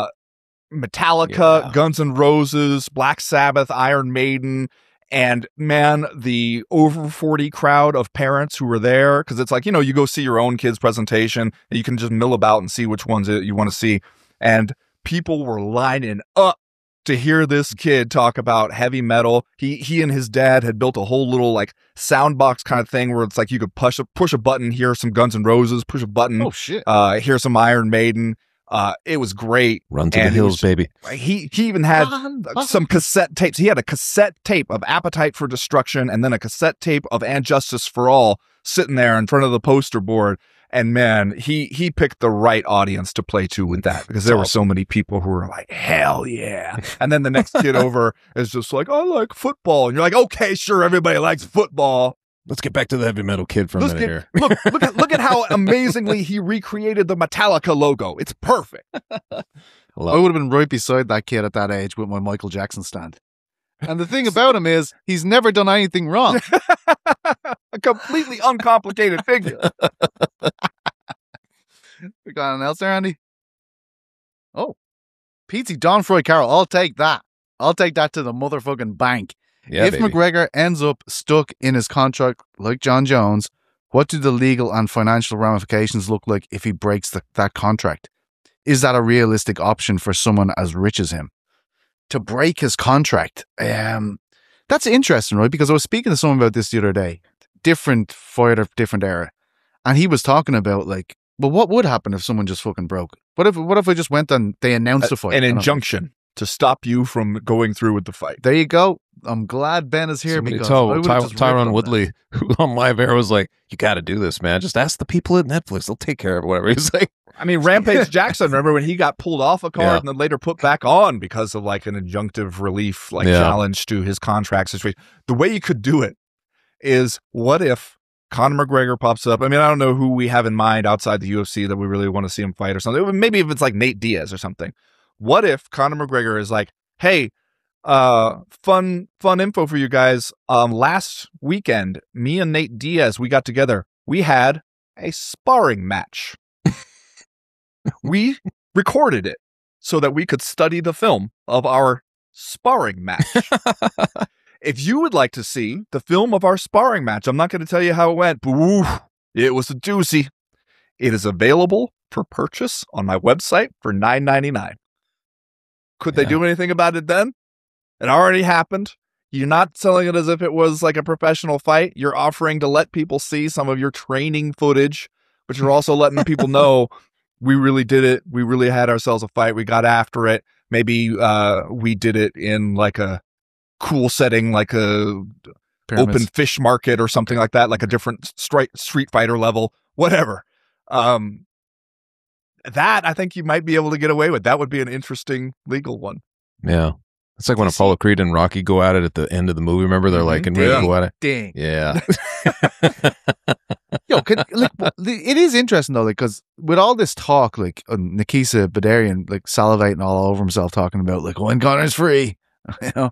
Metallica, Guns N' Roses, Black Sabbath, Iron Maiden. And man, the over 40 crowd of parents who were there, because it's like, you go see your own kid's presentation and you can just mill about and see which ones you want to see. And people were lining up to hear this kid talk about heavy metal. He and his dad had built a whole little like sound box kind of thing where it's like you could push a button, hear some Guns N' Roses, push a button, hear some Iron Maiden. It was great.
Run to the hills, baby.
He even had some cassette tapes. He had a cassette tape of Appetite for Destruction and then a cassette tape of And Justice for All sitting there in front of the poster board. And man, he picked the right audience to play to with that, because there were so many people who were like, hell yeah. And then the next kid over is just like, I like football. And you're like, okay, sure, everybody likes football.
Let's get back to the heavy metal kid for a minute here.
Look at how amazingly he recreated the Metallica logo. It's perfect.
I would have been right beside that kid at that age with my Michael Jackson stand. And the thing about him is he's never done anything wrong.
A completely uncomplicated figure.
We got anything else there, Andy? Oh, Petey, Don Froy Carroll. I'll take that. I'll take that to the motherfucking bank.
Yeah,
if
baby.
McGregor ends up stuck in his contract like John Jones, what do the legal and financial ramifications look like if he breaks that contract? Is that a realistic option for someone as rich as him? To break his contract? That's interesting, right? Because I was speaking to someone about this the other day. Different fighter, different era. And he was talking about like, well, what would happen if someone just fucking broke it? What if I just went and they announced the fight?
An injunction to stop you from going through with the fight.
There you go. I'm glad Ben is here
Somebody
because
told
I would've just ripped
Tyron
on
Woodley, who on Live Air was like, "You got to do this, man. Just ask the people at Netflix; they'll take care of it." Whatever. He's like,
I mean, Rampage Jackson, remember when he got pulled off a card
Yeah.
and then later put back on because of like an injunctive relief, like
Yeah.
challenge to his contract situation. The way you could do it is, what if Conor McGregor pops up? I mean, I don't know who we have in mind outside the UFC that we really want to see him fight or something. Maybe if it's like Nate Diaz or something. What if Conor McGregor is like, hey, fun info for you guys. Last weekend, me and Nate Diaz, we got together. We had a sparring match. We recorded it so that we could study the film of our sparring match. If you would like to see the film of our sparring match, I'm not going to tell you how it went, but ooh, it was a doozy. It is available for purchase on my website for $9.99. Could they
Yeah.
do anything about it then? It already happened. You're not selling it as if it was like a professional fight. You're offering to let people see some of your training footage, but you're also letting people know we really did it. We really had ourselves a fight. We got after it. Maybe we did it in like a cool setting, like a
Pyramids.
open fish market or something like that, like a different Street Fighter level, whatever. That I think you might be able to get away with. That would be an interesting legal one.
yeah. It's like when Apollo Creed and Rocky go at it at the end of the movie. Remember, they're like, and ready to
Yeah.
go at it.
Dang.
Yeah.
Yo, it is interesting though, like, because with all this talk, like Nikisa Badarian, like salivating all over himself, talking about like when Connor's free, you know,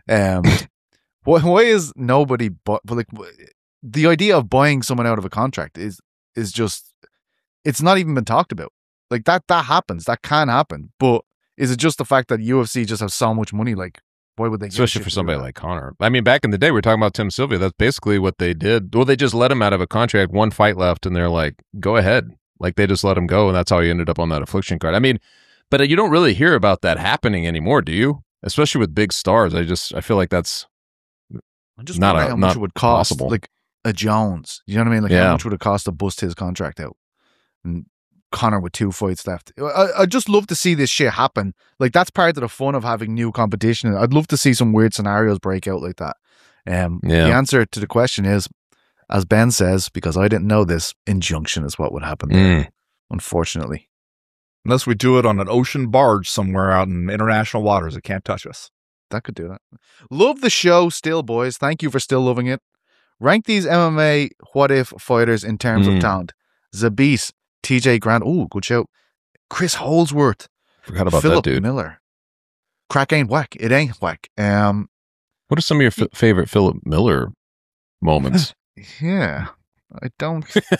why is nobody but like the idea of buying someone out of a contract is just, it's not even been talked about. Like that happens, that can happen, but is it just the fact that UFC just have so much money? Like, why would they? give a
Especially
shit
for
to do
somebody
that?
like Connor. I mean, back in the day, we were talking about Tim Sylvia. That's basically what they did. Well, they just let him out of a contract, one fight left, and they're like, go ahead. Like, they just let him go, and that's how he ended up on that affliction card. I mean, but you don't really hear about that happening anymore, do you? Especially with big stars. I feel like that's
I just
not
wonder
a-
how much
not
it would cost,
possible.
like a Jones. You know what I mean? Like
Yeah.
how much would it cost to bust his contract out? And Connor with 2 fights left. I'd just love to see this shit happen. Like that's part of the fun of having new competition. I'd love to see some weird scenarios break out like that. The answer to the question is, as Ben says, because I didn't know this, injunction is what would happen there, unfortunately.
Unless we do it on an ocean barge somewhere out in international waters, it can't touch us.
That could do that. Love the show still, boys. Thank you for still loving it. Rank these MMA what if fighters in terms of talent. Zabit, TJ Grant. Oh, good show. Chris Holdsworth.
Forgot about
Philip
that dude.
Miller. Crack ain't whack. It ain't whack.
What are some of your favorite Philip Miller moments?
Yeah. I don't.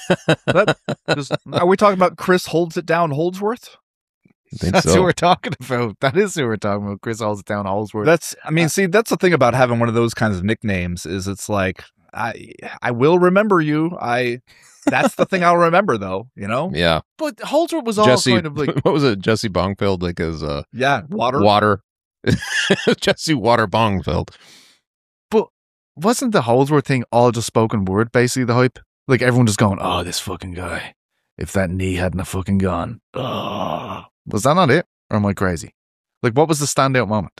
Are we talking about Chris Holds It Down Holdsworth?
I think
That's
so.
who we're talking about. That is who we're talking about. Chris Holds It Down Holdsworth.
See, that's the thing about having one of those kinds of nicknames is it's like, I will remember you. That's the thing I'll remember though, you know?
Yeah.
But Holdsworth was all
Jesse,
kind of like,
what was it? Jesse Bongfeld, like his
Yeah, water.
water. Jesse Water Bongfeld.
but wasn't the Holdsworth thing all just spoken word, basically the hype? Like everyone just going, oh, this fucking guy. If that knee hadn't have fucking gone. Oh. Was that not it? Or am I crazy? Like what was the standout moment?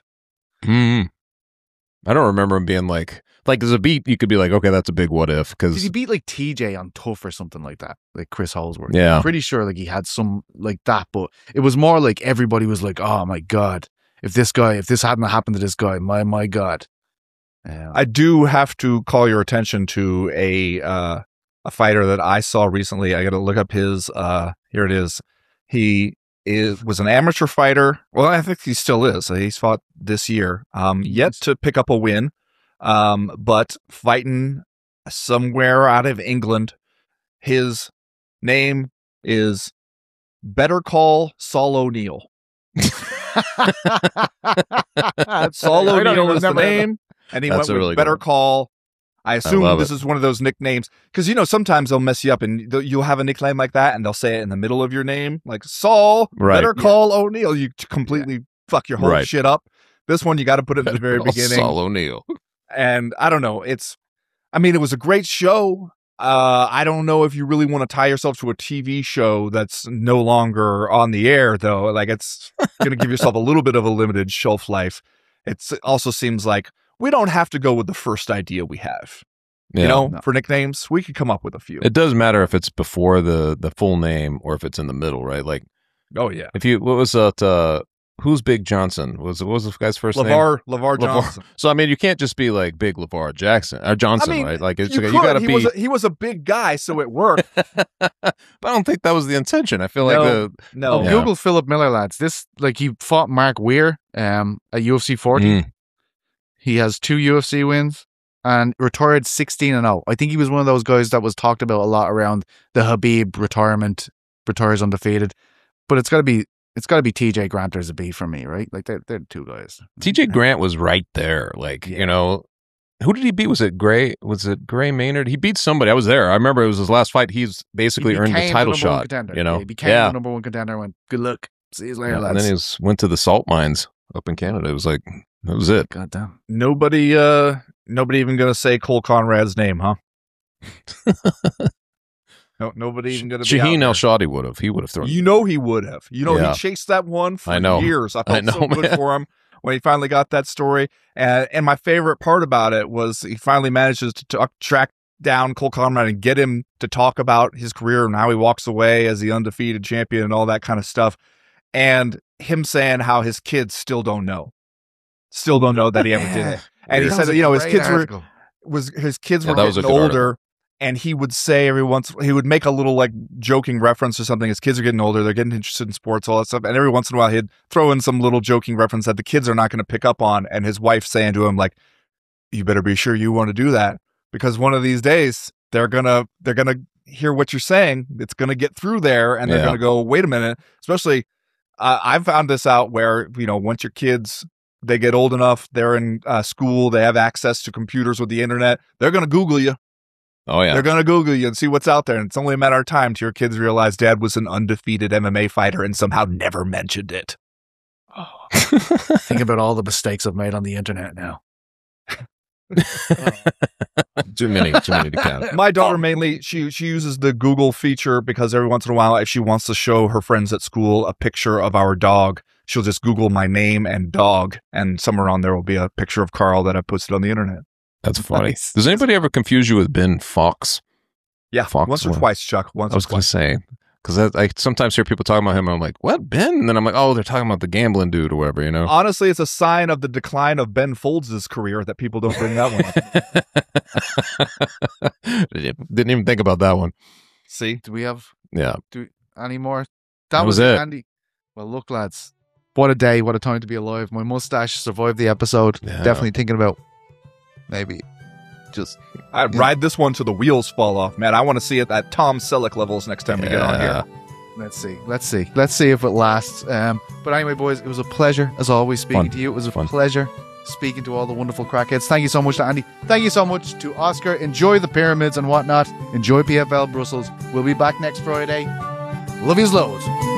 I don't remember him being like as a beat, you could be like, okay, that's a big what if,
Did
because
he beat like TJ on Tough or something like that? Like Chris Holdsworth.
Yeah.
I'm pretty sure like he had some like that, but it was more like everybody was like, oh my God, if this hadn't happened to this guy, my God.
I do have to call your attention to a fighter that I saw recently. I got to look up his, here it is. He was an amateur fighter. Well, I think he still is. He's fought this year. Yet to pick up a win, but fighting somewhere out of England. His name is Better Call Saul O'Neill. Saul O'Neill is the name, and he went with really Better Call. I assume this is one of those nicknames because sometimes they'll mess you up, and you'll have a nickname like that, and they'll say it in the middle of your name, like Saul. Better Call O'Neill. You completely fuck your whole shit up. This one you got to put it at the very beginning.
Saul O'Neill.
And I don't know. it was a great show. I don't know if you really want to tie yourself to a TV show that's no longer on the air, though. Like, it's going to give yourself a little bit of a limited shelf life. It also seems like we don't have to go with the first idea we have. For nicknames, we could come up with a few.
It does matter if it's before the full name or if it's in the middle, right? Like,
oh yeah.
What was that? Who's Big Johnson? What was this guy's first name?
LeVar Johnson.
So, I mean, you can't just be like Big LeVar Johnson, right? Like, you got to be.
He was a big guy, so it worked.
But I don't think that was the intention. I feel like
Google Philip Miller, lads. This, like, he fought Mark Weir at UFC 40. He has 2 UFC wins and retired 16-0. I think he was one of those guys that was talked about a lot around the Habib retirement, retires undefeated. But it's got to be TJ Grant or Zabit for me, right? Like, they're the 2 guys.
TJ Grant was right there. Like, who did he beat? Was it Gray Maynard? He beat somebody. I was there. I remember it was his last fight. He's basically earned the title shot.
He became the number 1 contender and went, good luck. See you later, lads.
And then he went to the salt mines up in Canada. It was like, that was it.
Goddamn.
Nobody even going to say Cole Conrad's name, huh? No, nobody even going to be
Shaheen El-Shadi would have. He would have thrown.
He would have. He chased that one for years. I felt so good for him when he finally got that story. And my favorite part about it was he finally manages to track down Cole Conrad and get him to talk about his career and how he walks away as the undefeated champion and all that kind of stuff. And him saying how his kids still don't know that he ever did it. And he said that, his kids were getting older. And he would say he would make a little like joking reference or something. His kids are getting older. They're getting interested in sports, all that stuff. And every once in a while he'd throw in some little joking reference that the kids are not going to pick up on. And his wife saying to him, like, you better be sure you want to do that because one of these days they're going to hear what you're saying. It's going to get through there and they're going to go, wait a minute. Especially I've found this out where, once your kids, they get old enough, they're in school, they have access to computers with the internet, they're going to Google you.
Oh, yeah.
They're going to Google you and see what's out there. And it's only a matter of time till your kids realize Dad was an undefeated MMA fighter and somehow never mentioned it.
Oh. Think about all the mistakes I've made on the internet now.
Too many to count.
My daughter mainly, she uses the Google feature because every once in a while, if she wants to show her friends at school a picture of our dog, she'll just Google my name and dog. And somewhere on there will be a picture of Carl that I posted on the internet.
That's funny. Nice. Does anybody ever confuse you with Ben Fox?
Yeah,
Fox
once or twice, Chuck. I
was going to say, because I sometimes hear people talking about him, and I'm like, what, Ben? And then I'm like, oh, they're talking about the gambling dude or whatever,
Honestly, it's a sign of the decline of Ben Folds' career that people don't bring that one
up. Didn't even think about that one.
See?
Do we have any more?
That was it.
Andy. Well, look, lads, what a day, what a time to be alive. My mustache survived the episode. Yeah. Definitely thinking about maybe just
I'd ride this one till the wheels fall off, man. I want to see it at Tom Selleck levels next time we get on here.
Let's see if it lasts. But anyway, boys, it was a pleasure as always speaking to you. It was a pleasure speaking to all the wonderful crackheads. Thank you so much to Andy. Thank you so much to Oscar. Enjoy the pyramids and whatnot. Enjoy PFL Brussels. We'll be back next Friday. Love yous loads.